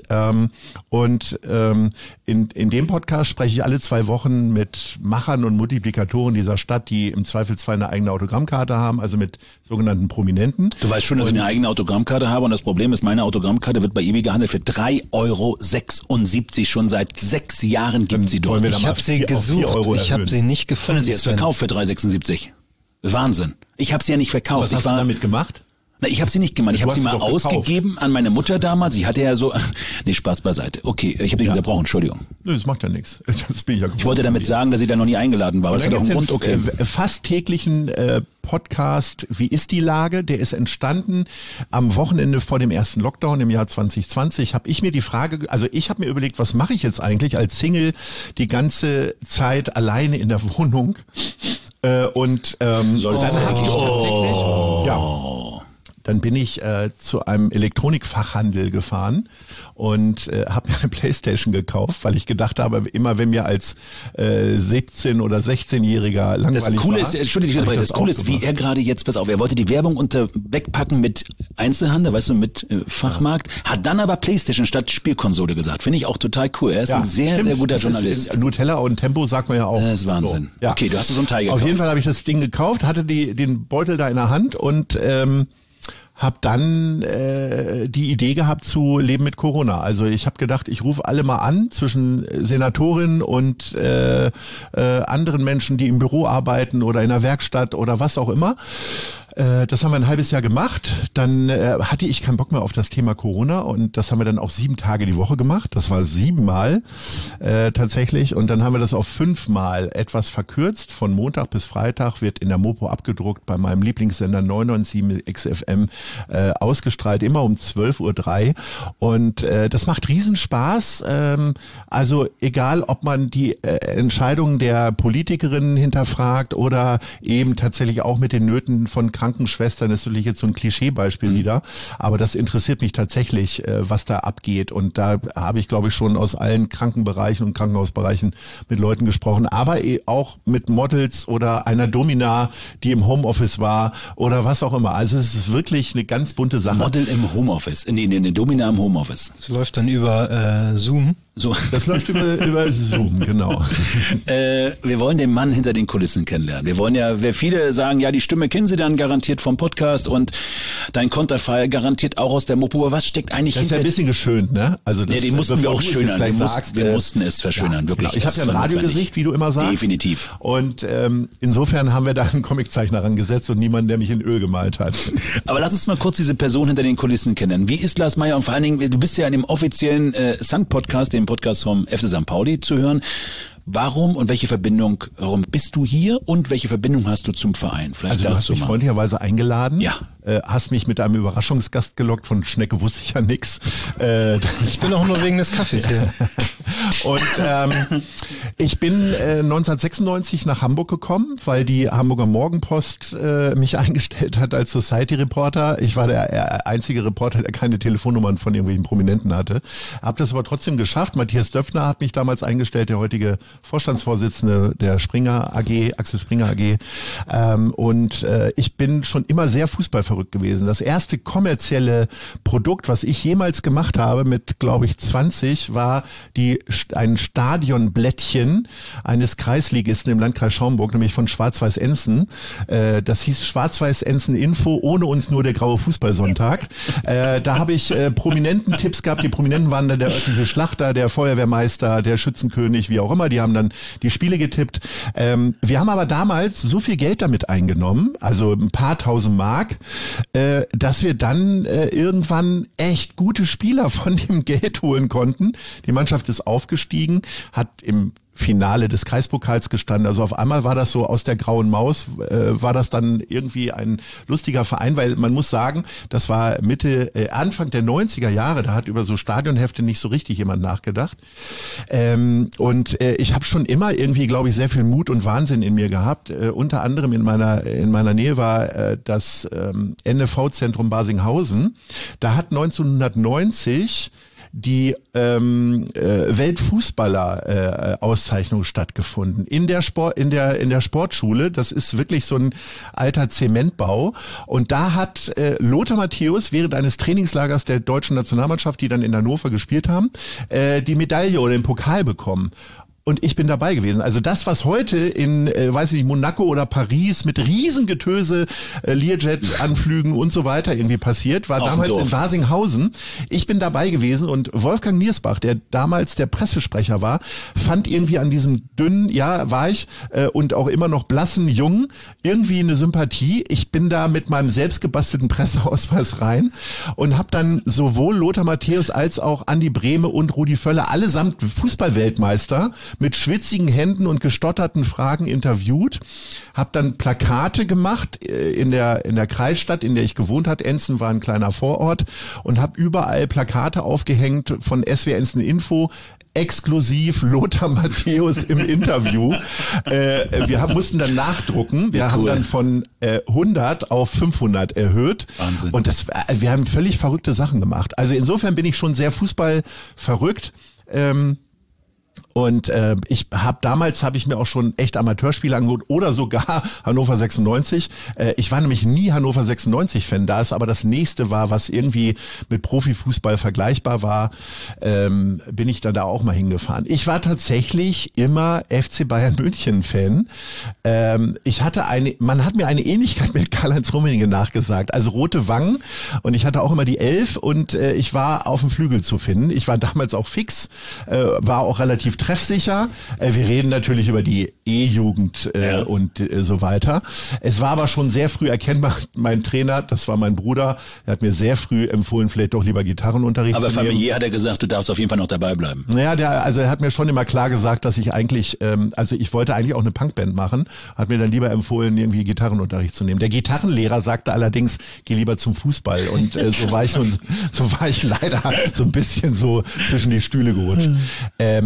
Und in, in dem Podcast spreche ich alle zwei Wochen mit Machern und Multiplikatoren dieser Stadt, die im Zweifelsfall eine eigene Autogrammkarte haben, also mit sogenannten Prominenten. Du weißt schon, dass und ich eine eigene Autogrammkarte habe und das Problem ist, meine Autogrammkarte wird bei eBay gehandelt für drei Euro sechsundsiebzig. Schon seit sechs Jahren gibt sie dort. Ich habe sie gesucht, ich habe sie nicht gefunden. Sie jetzt verkauft für drei Euro sechsundsiebzig. Wahnsinn. Ich habe sie ja nicht verkauft. Was hast ich war, du damit gemacht? Na, ich habe sie nicht gemacht. Ich habe sie mal ausgegeben gekauft. An meine Mutter damals. Sie hatte ja so... Nee, Spaß beiseite. Okay, ich habe dich ja. unterbrochen. Entschuldigung. Nö, das macht ja nichts. Das bin ich ja ich wollte damit sagen, dass ich da noch nie eingeladen war. Aber das hat auch einen Grund. Okay. Äh, fast täglichen äh, Podcast Wie ist die Lage? Der ist entstanden am Wochenende vor dem ersten Lockdown im Jahr zwanzig zwanzig. Habe ich mir die Frage... Also ich habe mir überlegt, was mache ich jetzt eigentlich als Single die ganze Zeit alleine in der Wohnung? Äh, und ähm, Soll es dann habe ich tatsächlich... Oh. Ja. Dann bin ich äh, zu einem Elektronikfachhandel gefahren und äh, habe mir eine Playstation gekauft, weil ich gedacht habe, immer wenn mir als äh, siebzehn- oder sechzehnjähriger langweilig das Coole war, ist, Entschuldigung, das, das Coole ist, wie er gerade jetzt, pass auf, er wollte die Werbung unter wegpacken mit Einzelhandel, weißt du, mit äh, Fachmarkt, ja. Hat dann aber Playstation statt Spielkonsole gesagt. Finde ich auch total cool. Er ist ja, ein sehr, stimmt. sehr guter das Journalist. Ist, Nutella und Tempo sagt man ja auch. Das ist Wahnsinn. So. Ja. Okay, du hast so einen Teil gekauft. Auf jeden Fall habe ich das Ding gekauft, hatte die, den Beutel da in der Hand und ähm, habe dann äh, die Idee gehabt zu leben mit Corona. Also ich habe gedacht, ich rufe alle mal an zwischen Senatorin und äh, äh, anderen Menschen, die im Büro arbeiten oder in der Werkstatt oder was auch immer. Das haben wir ein halbes Jahr gemacht. Dann äh, hatte ich keinen Bock mehr auf das Thema Corona und das haben wir dann auch sieben Tage die Woche gemacht. Das war siebenmal äh, tatsächlich und dann haben wir das auf fünfmal etwas verkürzt. Von Montag bis Freitag wird in der Mopo abgedruckt bei meinem Lieblingssender neun neun sieben X F M äh, ausgestrahlt, immer um zwölf Uhr drei und äh, das macht Riesenspaß. Ähm, also egal, ob man die äh, Entscheidungen der Politikerinnen hinterfragt oder eben tatsächlich auch mit den Nöten von Krankenschwestern, das ist natürlich jetzt so ein Klischeebeispiel, Beispiel mhm. wieder. Aber das interessiert mich tatsächlich, äh, was da abgeht. Und da habe ich, glaube ich, schon aus allen Krankenbereichen und Krankenhausbereichen mit Leuten gesprochen, aber eh auch mit Models oder einer Domina, die im Homeoffice war oder was auch immer. Also es ist wirklich eine ganz bunte Sache. Model im Homeoffice, nee, nee, eine Domina im Homeoffice. Das läuft dann über äh, Zoom. So. Das läuft über, über Zoom, genau. äh, wir wollen den Mann hinter den Kulissen kennenlernen. Wir wollen ja, wer viele sagen, ja, die Stimme kennen sie dann garantiert vom Podcast und dein Konterfei garantiert auch aus der Mopo. Aber was steckt eigentlich hinter? Das ist ja ein bisschen geschönt, ne? Also das, ja, den mussten wir auch schönern. Wir, sagst, mussten, wir mussten es verschönern, ja, wirklich. Genau. Ich habe ja ein Radiogesicht, wie du immer sagst. Definitiv. Und ähm, insofern haben wir da einen Comiczeichner rangesetzt und niemanden, der mich in Öl gemalt hat. Aber lass uns mal kurz diese Person hinter den Kulissen kennen. Wie ist Lars Meyer? Und vor allen Dingen, du bist ja in dem offiziellen äh, Sankt-Podcast, dem Podcast vom F C Sankt Pauli zu hören. Warum und welche Verbindung, warum bist du hier und welche Verbindung hast du zum Verein? Vielleicht also du hast mich mal. freundlicherweise eingeladen, ja. äh, hast mich mit einem Überraschungsgast gelockt, von Schnecke wusste ich ja nix. Äh, ich bin auch nur wegen des Kaffees hier. Und ähm, ich bin äh, neunzehnhundertsechsundneunzig nach Hamburg gekommen, weil die Hamburger Morgenpost äh, mich eingestellt hat als Society-Reporter. Ich war der äh, einzige Reporter, der keine Telefonnummern von irgendwelchen Prominenten hatte. Hab das aber trotzdem geschafft. Matthias Döpfner hat mich damals eingestellt, der heutige Vorstandsvorsitzende der Springer A G, Axel Springer A G. Ähm, und äh, ich bin schon immer sehr fußballverrückt gewesen. Das erste kommerzielle Produkt, was ich jemals gemacht habe, mit, glaube ich, zwanzig, war die ein Stadionblättchen eines Kreisligisten im Landkreis Schaumburg, nämlich von Schwarz-Weiß-Enzen. Äh, das hieß Schwarz-Weiß-Enzen-Info, ohne uns nur der graue Fußballsonntag. Äh, da habe ich äh, prominenten Tipps gehabt. Die Prominenten waren dann der örtliche Schlachter, der Feuerwehrmeister, der Schützenkönig, wie auch immer. Die haben dann die Spiele getippt. Ähm, wir haben aber damals so viel Geld damit eingenommen, also ein paar tausend Mark, äh, dass wir dann äh, irgendwann echt gute Spieler von dem Geld holen konnten. Die Mannschaft ist aufgestiegen, hat im Finale des Kreispokals gestanden. Also auf einmal war das so aus der grauen Maus, äh, war das dann irgendwie ein lustiger Verein, weil man muss sagen, das war Mitte, äh, Anfang der neunziger Jahre, da hat über so Stadionhefte nicht so richtig jemand nachgedacht. Ähm, und äh, ich habe schon immer irgendwie, glaube ich, sehr viel Mut und Wahnsinn in mir gehabt. Äh, unter anderem in meiner in meiner Nähe war äh, das ähm, N F V-Zentrum Barsinghausen. Da hat neunzehnhundertneunzig die ähm, äh, Weltfußballer-Auszeichnung äh, stattgefunden in der Sport in der in der Sportschule. Das ist wirklich so ein alter Zementbau und da hat äh, Lothar Matthäus während eines Trainingslagers der deutschen Nationalmannschaft, die dann in Hannover gespielt haben, äh, die Medaille oder den Pokal bekommen. Und ich bin dabei gewesen. Also das, was heute in, äh, weiß ich nicht, Monaco oder Paris mit Riesengetöse, äh, Learjet-Anflügen und so weiter irgendwie passiert, war Auf damals in Barsinghausen. Ich bin dabei gewesen und Wolfgang Niersbach, der damals der Pressesprecher war, fand irgendwie an diesem dünnen, ja, war ich, äh, und auch immer noch blassen Jungen irgendwie eine Sympathie. Ich bin da mit meinem selbstgebastelten Presseausweis rein und habe dann sowohl Lothar Matthäus als auch Andi Brehme und Rudi Völler, allesamt Fußballweltmeister, mit schwitzigen Händen und gestotterten Fragen interviewt, habe dann Plakate gemacht in der in der Kreisstadt, in der ich gewohnt habe. Enzen war ein kleiner Vorort und habe überall Plakate aufgehängt von S W Enzen Info. Exklusiv Lothar Matthäus im Interview. Äh, wir haben, mussten dann nachdrucken. Wir cool. haben dann von äh, hundert auf fünfhundert erhöht. Wahnsinn. Und das, wir haben völlig verrückte Sachen gemacht. Also insofern bin ich schon sehr Fußball verrückt. Ähm, Und äh, ich habe damals habe ich mir auch schon echt Amateurspiele angeguckt oder sogar Hannover sechsundneunzig. Äh, ich war nämlich nie Hannover sechsundneunzig-Fan, da es aber das nächste war, was irgendwie mit Profifußball vergleichbar war, ähm, bin ich dann da auch mal hingefahren. Ich war tatsächlich immer F C Bayern München-Fan. Ähm, ich hatte eine, man hat mir eine Ähnlichkeit mit Karl-Heinz Rummenigge nachgesagt, also rote Wangen und ich hatte auch immer die Elf und äh, ich war auf dem Flügel zu finden. Ich war damals auch fix, äh, war auch relativ treffsicher. Äh, wir reden natürlich über die E-Jugend äh, ja. und äh, so weiter. Es war aber schon sehr früh erkennbar, mein Trainer, das war mein Bruder, der hat mir sehr früh empfohlen, vielleicht doch lieber Gitarrenunterricht aber zu nehmen. Aber familiär hat er gesagt, du darfst auf jeden Fall noch dabei bleiben. Naja, der, also er hat mir schon immer klar gesagt, dass ich eigentlich, ähm, also ich wollte eigentlich auch eine Punkband machen, hat mir dann lieber empfohlen, irgendwie Gitarrenunterricht zu nehmen. Der Gitarrenlehrer sagte allerdings, geh lieber zum Fußball und äh, so war ich so, so war ich leider so ein bisschen so zwischen die Stühle gerutscht. Ähm, und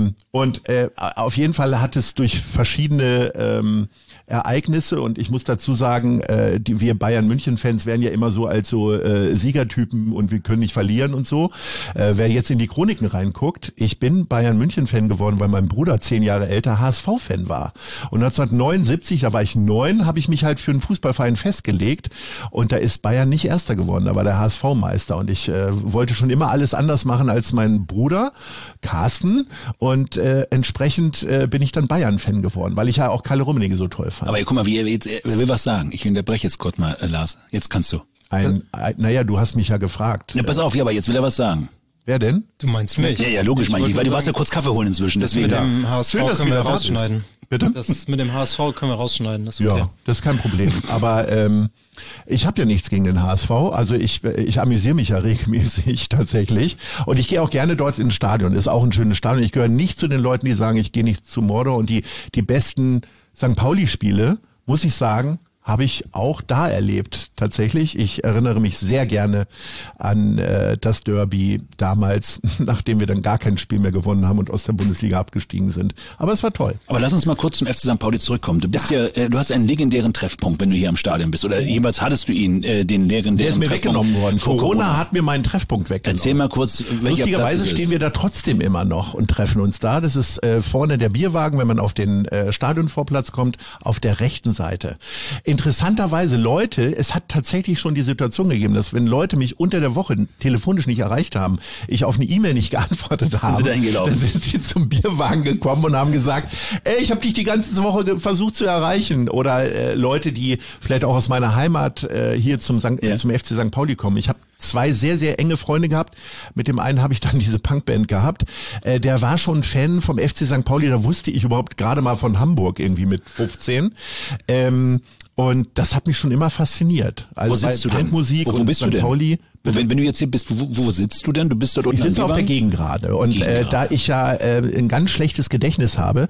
Und äh, auf jeden Fall hat es durch verschiedene ähm, Ereignisse, und ich muss dazu sagen, äh, die, wir Bayern-München-Fans werden ja immer so als so äh, Siegertypen und wir können nicht verlieren und so. Äh, wer jetzt in die Chroniken reinguckt, ich bin Bayern-München-Fan geworden, weil mein Bruder zehn Jahre älter H S V-Fan war. Und neunzehnhundertneunundsiebzig, da war ich neun, habe ich mich halt für einen Fußballverein festgelegt und da ist Bayern nicht Erster geworden, da war der H S V-Meister und ich äh, wollte schon immer alles anders machen als mein Bruder, Carsten, und äh, entsprechend äh, bin ich dann Bayern-Fan geworden, weil ich ja auch Kalle Rummenigge so toll fand. Aber guck mal, wie er, jetzt, er will was sagen. Ich unterbreche jetzt kurz mal, äh, Lars. Jetzt kannst du. Ein, ein, naja, du hast mich ja gefragt. Ja, pass auf, ja, aber jetzt will er was sagen. Wer denn? Du meinst mich? Ja, ja, logisch, mein ich, weil du warst ja kurz Kaffee holen inzwischen. Das Deswegen. mit dem H S V Schön, dass können wir wieder da rausschneiden. bist. Bitte? Das mit dem H S V können wir rausschneiden. Das ist okay. Ja, das ist kein Problem. Aber ähm, ich habe ja nichts gegen den H S V. Also ich ich amüsiere mich ja regelmäßig tatsächlich. Und ich gehe auch gerne dort ins Stadion. Ist auch ein schönes Stadion. Ich gehöre nicht zu den Leuten, die sagen, ich gehe nicht zu Mordor. Und die die besten Sankt Pauli-Spiele, muss ich sagen, habe ich auch da erlebt, tatsächlich. Ich erinnere mich sehr gerne an äh, das Derby damals, nachdem wir dann gar kein Spiel mehr gewonnen haben und aus der Bundesliga abgestiegen sind. Aber es war toll. Aber lass uns mal kurz zum F C Sankt Pauli zurückkommen. Du bist ja, ja äh, du hast einen legendären Treffpunkt, wenn du hier am Stadion bist. Oder jeweils hattest du ihn, äh, den legendären Der ist mir Treffpunkt weggenommen worden. Corona, Corona hat mir meinen Treffpunkt weggenommen. Erzähl mal kurz, welcher Lustigerweise Platz es stehen ist. wir da trotzdem immer noch und treffen uns da. Das ist äh, vorne der Bierwagen, wenn man auf den äh, Stadionvorplatz kommt, auf der rechten Seite. Interessanterweise Leute, es hat tatsächlich schon die Situation gegeben, dass wenn Leute mich unter der Woche telefonisch nicht erreicht haben, ich auf eine E-Mail nicht geantwortet habe, sie dahin gelaufen? dann sind sie zum Bierwagen gekommen und haben gesagt, ey, ich habe dich die ganze Woche ge- versucht zu erreichen. Oder äh, Leute, die vielleicht auch aus meiner Heimat äh, hier zum, Sankt, Ja. zum F C Sankt Pauli kommen. Ich habe zwei sehr, sehr enge Freunde gehabt. Mit dem einen habe ich dann diese Punkband gehabt. Äh, der war schon Fan vom F C Sankt Pauli, da wusste ich überhaupt gerade mal von Hamburg irgendwie mit fünfzehn. Ähm, Und das hat mich schon immer fasziniert. Also Wo sitzt du denn? Punkmusik Wo, wo und bist Sankt du denn? Pauli. Wenn, wenn du jetzt hier bist, wo, wo sitzt du denn? Du bist dort unten Ich sitze am auf der Bierwagen? Gegend gerade und äh, Gegengrade. da ich ja äh, ein ganz schlechtes Gedächtnis habe,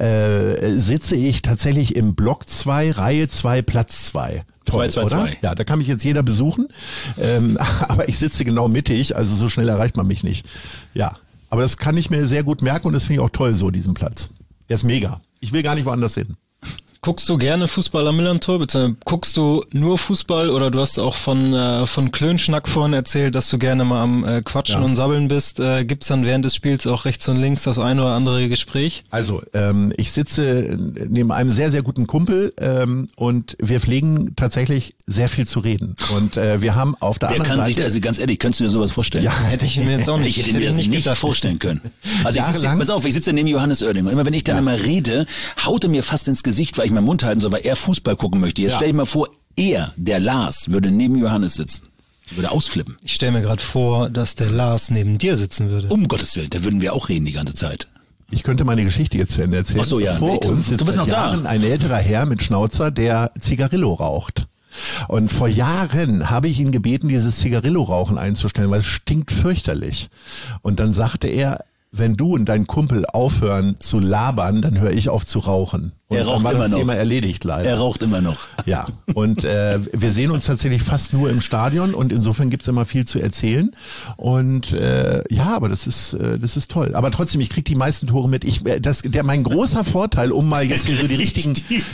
äh, sitze ich tatsächlich im Block zwei, Reihe zwei, Platz zwei. Toll, zwei, zwei, oder? zwei. Ja, da kann mich jetzt jeder besuchen, ähm, aber ich sitze genau mittig, also so schnell erreicht man mich nicht. Ja, aber das kann ich mir sehr gut merken und das finde ich auch toll, so diesen Platz. Der ist mega. Ich will gar nicht woanders hin. Guckst du gerne Fußball am Millantor? Bitte guckst du nur Fußball oder du hast auch von äh, von Klönschnack vorhin erzählt, dass du gerne mal am äh, Quatschen Ja. und Sabbeln bist. Äh, gibt's dann während des Spiels auch rechts und links das eine oder andere Gespräch? Also, ähm, ich sitze neben einem sehr, sehr guten Kumpel ähm, und wir pflegen tatsächlich sehr viel zu reden. Und äh, wir haben auf der Wer anderen kann sich Seite... da, also ganz ehrlich, könntest du dir sowas vorstellen? Ja, Hätte ich mir jetzt auch nicht, Ich hätte mir das ich nicht gedacht. vorstellen können. Also ich sitze, Jahrelang- pass auf, ich sitze neben Johannes Oerding und immer wenn ich dann immer rede, haut er mir fast ins Gesicht, weil ich meinen Mund halten soll, weil er Fußball gucken möchte. Jetzt Ja. stell ich mal vor, er, der Lars, würde neben Johannes sitzen. Würde ausflippen. Ich stelle mir gerade vor, dass der Lars neben dir sitzen würde. Um Gottes Willen, da würden wir auch reden die ganze Zeit. Ich könnte meine Geschichte jetzt zu Ende erzählen. Ach so, ja. Vor Ich- du- uns du sitzt bist seit noch da. Jahren ein älterer Herr mit Schnauzer, der Zigarillo raucht. Und vor Jahren habe ich ihn gebeten, dieses Zigarillo-Rauchen einzustellen, weil es stinkt fürchterlich. Und dann sagte er, wenn du und dein Kumpel aufhören zu labern, dann höre ich auf zu rauchen. Und Er raucht dann war immer das noch. Thema erledigt leider. Er raucht immer noch. Ja, und äh, wir sehen uns tatsächlich fast nur im Stadion und insofern gibt's immer viel zu erzählen. Und äh, ja, aber das ist äh, das ist toll. Aber trotzdem, ich krieg die meisten Tore mit. Ich äh, das der mein großer Vorteil, um mal jetzt hier so die richtigen die,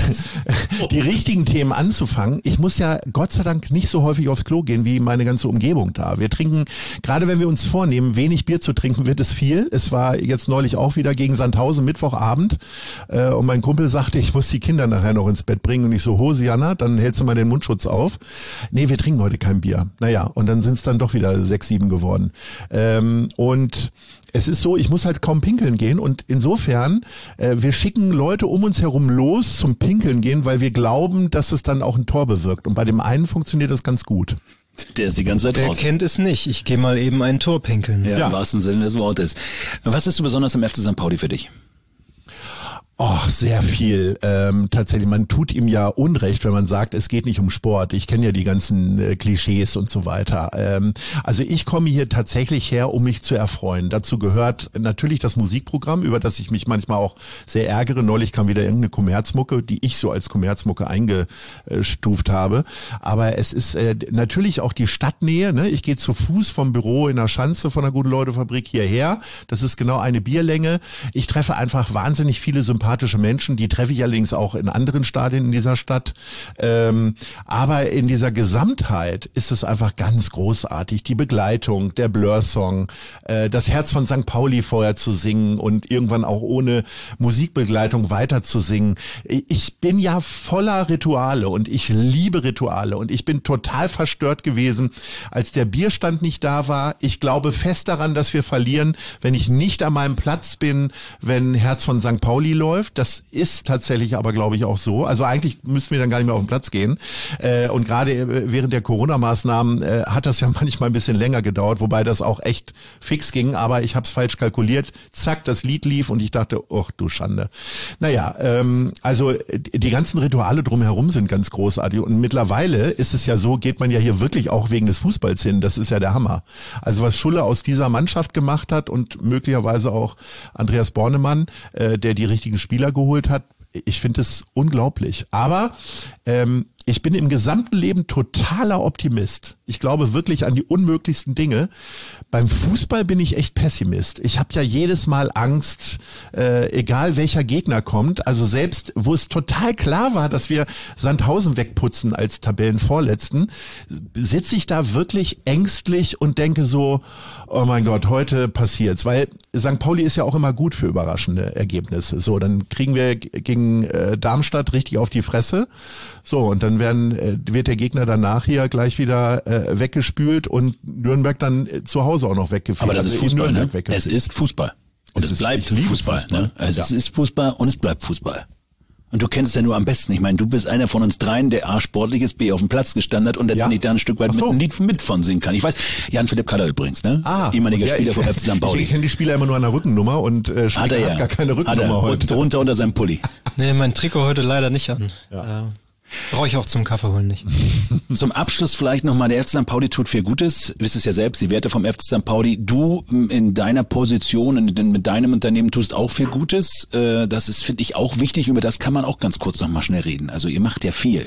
die richtigen Themen anzufangen. Ich muss ja Gott sei Dank nicht so häufig aufs Klo gehen wie meine ganze Umgebung da. Wir trinken, gerade wenn wir uns vornehmen, wenig Bier zu trinken, wird es viel. Es war jetzt neulich auch wieder gegen Sandhausen Mittwochabend äh, und mein Kumpel sagte, ich muss die Kinder nachher noch ins Bett bringen und ich so, Hosianna, dann hältst du mal den Mundschutz auf. Nee, wir trinken heute kein Bier. Naja, und dann sind es dann doch wieder sechs, sieben geworden. Ähm, und es ist so, ich muss halt kaum pinkeln gehen und insofern, äh, wir schicken Leute um uns herum los zum Pinkeln gehen, weil wir glauben, dass es dann auch ein Tor bewirkt. Und bei dem einen funktioniert das ganz gut. Der ist die ganze Zeit Der draußen. kennt es nicht. Ich gehe mal eben ein Tor pinkeln. Ja, Ja. im wahrsten Sinne des Wortes. Was ist du besonders am F C Sankt Pauli für dich? Och, sehr viel. Ähm, tatsächlich, man tut ihm ja Unrecht, wenn man sagt, es geht nicht um Sport. Ich kenne ja die ganzen äh, Klischees und so weiter. Ähm, also ich komme hier tatsächlich her, um mich zu erfreuen. Dazu gehört natürlich das Musikprogramm, über das ich mich manchmal auch sehr ärgere. Neulich kam wieder irgendeine Kommerzmucke, die ich so als Kommerzmucke eingestuft habe. Aber es ist äh, natürlich auch die Stadtnähe. Ne? Ich gehe zu Fuß vom Büro in der Schanze von der Gute-Leute-Fabrik hierher. Das ist genau eine Bierlänge. Ich treffe einfach wahnsinnig viele sympathische Menschen, die treffe ich allerdings auch in anderen Stadien in dieser Stadt. Ähm, aber in dieser Gesamtheit ist es einfach ganz großartig. Die Begleitung, der Blur-Song, äh, das Herz von Sankt Pauli vorher zu singen und irgendwann auch ohne Musikbegleitung weiter zu singen. Ich bin ja voller Rituale und ich liebe Rituale und ich bin total verstört gewesen, als der Bierstand nicht da war. Ich glaube fest daran, dass wir verlieren, wenn ich nicht an meinem Platz bin, wenn Herz von Sankt Pauli läuft. Das ist tatsächlich aber, glaube ich, auch so. Also eigentlich müssten wir dann gar nicht mehr auf den Platz gehen. Äh, und gerade während der Corona-Maßnahmen äh, hat das ja manchmal ein bisschen länger gedauert, wobei das auch echt fix ging. Aber ich habe es falsch kalkuliert. Zack, das Lied lief und ich dachte, ach du Schande. Naja, ähm, also die ganzen Rituale drumherum sind ganz großartig. Und mittlerweile ist es ja so, geht man ja hier wirklich auch wegen des Fußballs hin. Das ist ja der Hammer. Also was Schulle aus dieser Mannschaft gemacht hat und möglicherweise auch Andreas Bornemann, äh, der die richtigen Spieler geholt hat, ich finde es unglaublich. Aber ähm, ich bin im gesamten Leben totaler Optimist. Ich glaube wirklich an die unmöglichsten Dinge. Beim Fußball bin ich echt Pessimist. Ich habe ja jedes Mal Angst, äh, egal welcher Gegner kommt. Also selbst, wo es total klar war, dass wir Sandhausen wegputzen als Tabellenvorletzten, sitze ich da wirklich ängstlich und denke so, oh mein Gott, heute passiert's. Weil Sankt Pauli ist ja auch immer gut für überraschende Ergebnisse. So, dann kriegen wir gegen äh, Darmstadt richtig auf die Fresse. So, und dann werden, äh, wird der Gegner danach hier gleich wieder äh, weggespült und Nürnberg dann äh, zu Hause auch noch weggefegt. Aber das also ist Fußball, ne? Weggefegt. Es ist Fußball. Und es, es ist, bleibt Fußball, Fußball, ne? Also ja. Es ist Fußball und es bleibt Fußball. Und du kennst es ja nur am besten. Ich meine, du bist einer von uns dreien, der A sportlich ist, B auf dem Platz gestanden hat und letztendlich ja? da ein Stück weit so. mit ein Lied mit von singen kann. Ich weiß, Jan-Philipp Kaller übrigens, ne? Ah, ehemaliger ja, Spieler ich, vom F C Sankt Pauli. Ich kenne die Spieler immer nur an der Rückennummer und äh, hat er ja. hat gar keine Rückennummer heute. Und drunter unter seinem Pulli. Nee, mein Trikot heute leider nicht an. Ja. Äh, Brauche ich auch zum Kaffee holen nicht. Zum Abschluss vielleicht nochmal, der F C Sankt Pauli tut viel Gutes. Wisst es ja selbst, die Werte vom F C Sankt Pauli. Du in deiner Position, in, mit deinem Unternehmen tust auch viel Gutes. Das ist, finde ich, auch wichtig. Über das kann man auch ganz kurz nochmal schnell reden. Also ihr macht ja viel.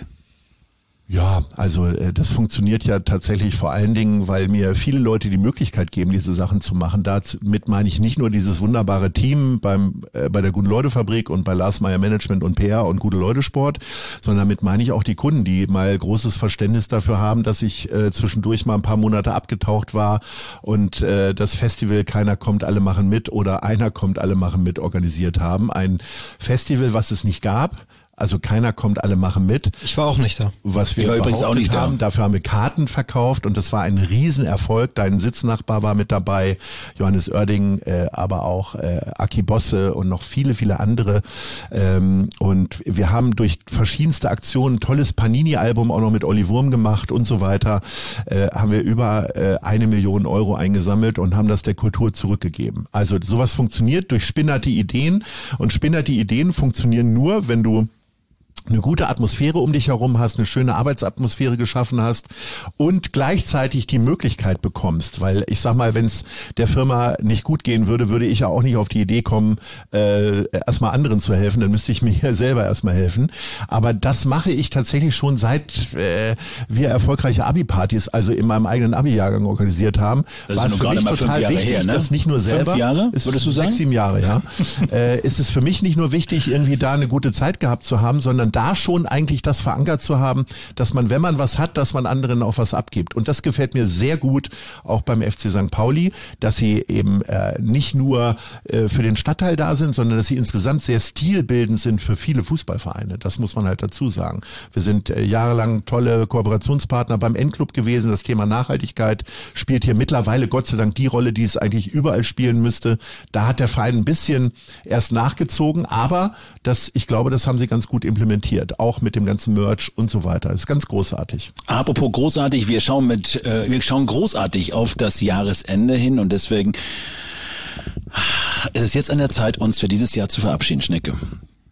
Ja, also äh, das funktioniert ja tatsächlich vor allen Dingen, weil mir viele Leute die Möglichkeit geben, diese Sachen zu machen. Damit meine ich nicht nur dieses wunderbare Team beim äh, bei der Gute-Leute-Fabrik und bei Lars Meyer Management und P R und Gute-Leute-Sport, sondern damit meine ich auch die Kunden, die mal großes Verständnis dafür haben, dass ich äh, zwischendurch mal ein paar Monate abgetaucht war und äh, das Festival Keiner kommt, alle machen mit oder Einer kommt, alle machen mit organisiert haben. Ein Festival, was es nicht gab. Also keiner kommt, alle machen mit. Ich war auch nicht da. Was wir ich war übrigens auch nicht haben, da. Dafür haben wir Karten verkauft und das war ein Riesenerfolg. Dein Sitznachbar war mit dabei, Johannes Oerding, äh, aber auch äh, Aki Bosse und noch viele, viele andere. Ähm, und wir haben durch verschiedenste Aktionen ein tolles Panini-Album auch noch mit Olli Wurm gemacht und so weiter. Äh, haben wir über äh, eine Million Euro eingesammelt und haben das der Kultur zurückgegeben. Also sowas funktioniert durch spinnerte Ideen und spinnerte Ideen funktionieren nur, wenn du eine gute Atmosphäre um dich herum hast, eine schöne Arbeitsatmosphäre geschaffen hast und gleichzeitig die Möglichkeit bekommst, weil ich sag mal, wenn es der Firma nicht gut gehen würde, würde ich ja auch nicht auf die Idee kommen, äh, erstmal anderen zu helfen, dann müsste ich mir ja selber erstmal helfen. Aber das mache ich tatsächlich schon seit äh, wir erfolgreiche Abi-Partys, also in meinem eigenen Abi-Jahrgang organisiert haben. Das ist nur gerade mal fünf Jahre wichtig, her, ne? dass nicht nur selber, fünf Jahre, ist würdest du sagen? Sechs, sieben Jahre, ja. äh, ist es für mich nicht nur wichtig, irgendwie da eine gute Zeit gehabt zu haben, sondern da schon eigentlich das verankert zu haben, dass man, wenn man was hat, dass man anderen auch was abgibt. Und das gefällt mir sehr gut, auch beim F C Sankt Pauli, dass sie eben äh, nicht nur äh, für den Stadtteil da sind, sondern dass sie insgesamt sehr stilbildend sind für viele Fußballvereine. Das muss man halt dazu sagen. Wir sind äh, jahrelang tolle Kooperationspartner beim N-Club gewesen. Das Thema Nachhaltigkeit spielt hier mittlerweile Gott sei Dank die Rolle, die es eigentlich überall spielen müsste. Da hat der Verein ein bisschen erst nachgezogen, aber das, ich glaube, das haben sie ganz gut implementiert. Auch mit dem ganzen Merch und so weiter. Das ist ganz großartig. Apropos großartig, wir schauen mit, äh, wir schauen großartig auf das Jahresende hin und deswegen ist es jetzt an der Zeit, uns für dieses Jahr zu verabschieden, Schnecke.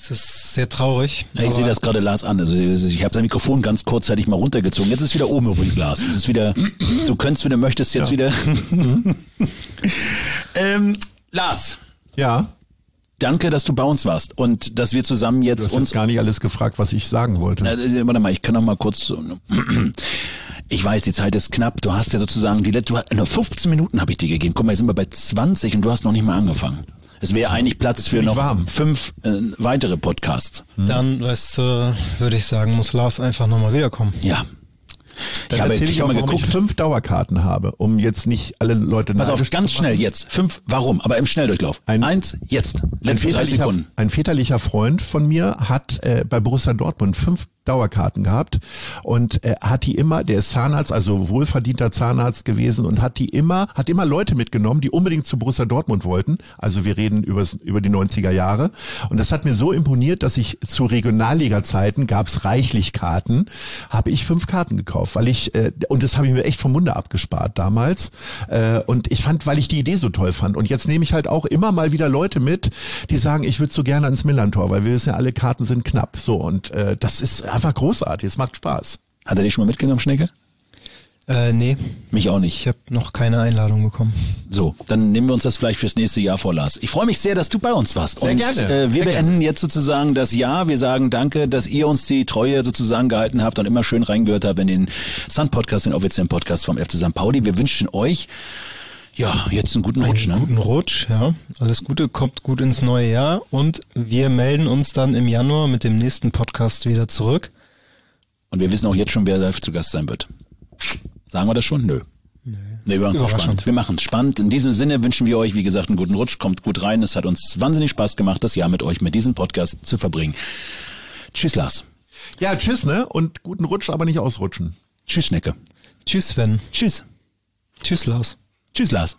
Es ist sehr traurig. Ja, ich sehe das gerade Lars an. Also ich habe sein Mikrofon ganz kurzzeitig mal runtergezogen. Jetzt ist es wieder oben übrigens, Lars. Es ist wieder, du könntest, wenn du möchtest, jetzt ja. wieder. ähm, Lars. Ja. Danke, dass du bei uns warst und dass wir zusammen jetzt du hast uns jetzt gar nicht alles gefragt, was ich sagen wollte. Äh, warte mal, ich kann noch mal kurz. Ich weiß, die Zeit ist knapp. Du hast ja sozusagen die du, nur fünfzehn Minuten habe ich dir gegeben. Guck mal, jetzt sind wir bei zwanzig und du hast noch nicht mal angefangen. Es wäre eigentlich Platz für noch warm. fünf äh, weitere Podcasts. Dann, weißt du, würde ich sagen, muss Lars einfach nochmal wiederkommen. Ja. Dann ich habe erzähle ich auch, warum geguckt. ich fünf Dauerkarten habe, um jetzt nicht alle Leute Pass auf, ganz schnell jetzt. Fünf, warum? Aber im Schnelldurchlauf. Ein, Eins, jetzt. Letzte ein, väterlicher, ein väterlicher Freund von mir hat äh, bei Borussia Dortmund fünf Dauerkarten gehabt und äh, hat die immer, der ist Zahnarzt, also wohlverdienter Zahnarzt gewesen und hat die immer, hat immer Leute mitgenommen, die unbedingt zu Borussia Dortmund wollten. Also wir reden übers, über die neunziger Jahre und das hat mir so imponiert, dass ich zu Regionalliga-Zeiten, gab's reichlich Karten, habe ich fünf Karten gekauft, weil ich, äh, und das habe ich mir echt vom Munde abgespart damals äh, und ich fand, weil ich die Idee so toll fand und jetzt nehme ich halt auch immer mal wieder Leute mit, die sagen, ich würde so gerne ans Millerntor, weil wir wissen ja, alle Karten sind knapp, so und äh, das ist einfach großartig, es macht Spaß. Hat er dich schon mal mitgenommen, Schnecke? Äh, nee. Mich auch nicht. Ich habe noch keine Einladung bekommen. So, dann nehmen wir uns das vielleicht fürs nächste Jahr vor, Lars. Ich freue mich sehr, dass du bei uns warst. Sehr und gerne. Äh, wir sehr beenden gerne. jetzt sozusagen das Jahr. Wir sagen danke, dass ihr uns die Treue sozusagen gehalten habt und immer schön reingehört habt in den Sun-Podcast, den offiziellen Podcast vom F C Sankt Pauli. Wir wünschen euch ja, jetzt einen guten Rutsch, einen ne? guten Rutsch, ja. Alles Gute, kommt gut ins neue Jahr und wir melden uns dann im Januar mit dem nächsten Podcast wieder zurück. Und wir wissen auch jetzt schon, wer live zu Gast sein wird. Sagen wir das schon? Nö. Nee, nee wir machen es spannend. Wir machen es spannend. In diesem Sinne wünschen wir euch, wie gesagt, einen guten Rutsch. Kommt gut rein. Es hat uns wahnsinnig Spaß gemacht, das Jahr mit euch, mit diesem Podcast zu verbringen. Tschüss, Lars. Ja, tschüss, ne? Und guten Rutsch, aber nicht ausrutschen. Tschüss, Schnecke. Tschüss, Sven. Tschüss. Tschüss, Lars. Tschüss, Lars.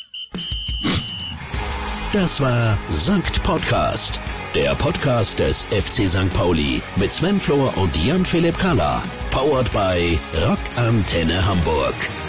Das war Sankt Podcast, der Podcast des F C Sankt Pauli mit Sven Flohr und Jan-Philipp Kahler. Powered by Rock Antenne Hamburg.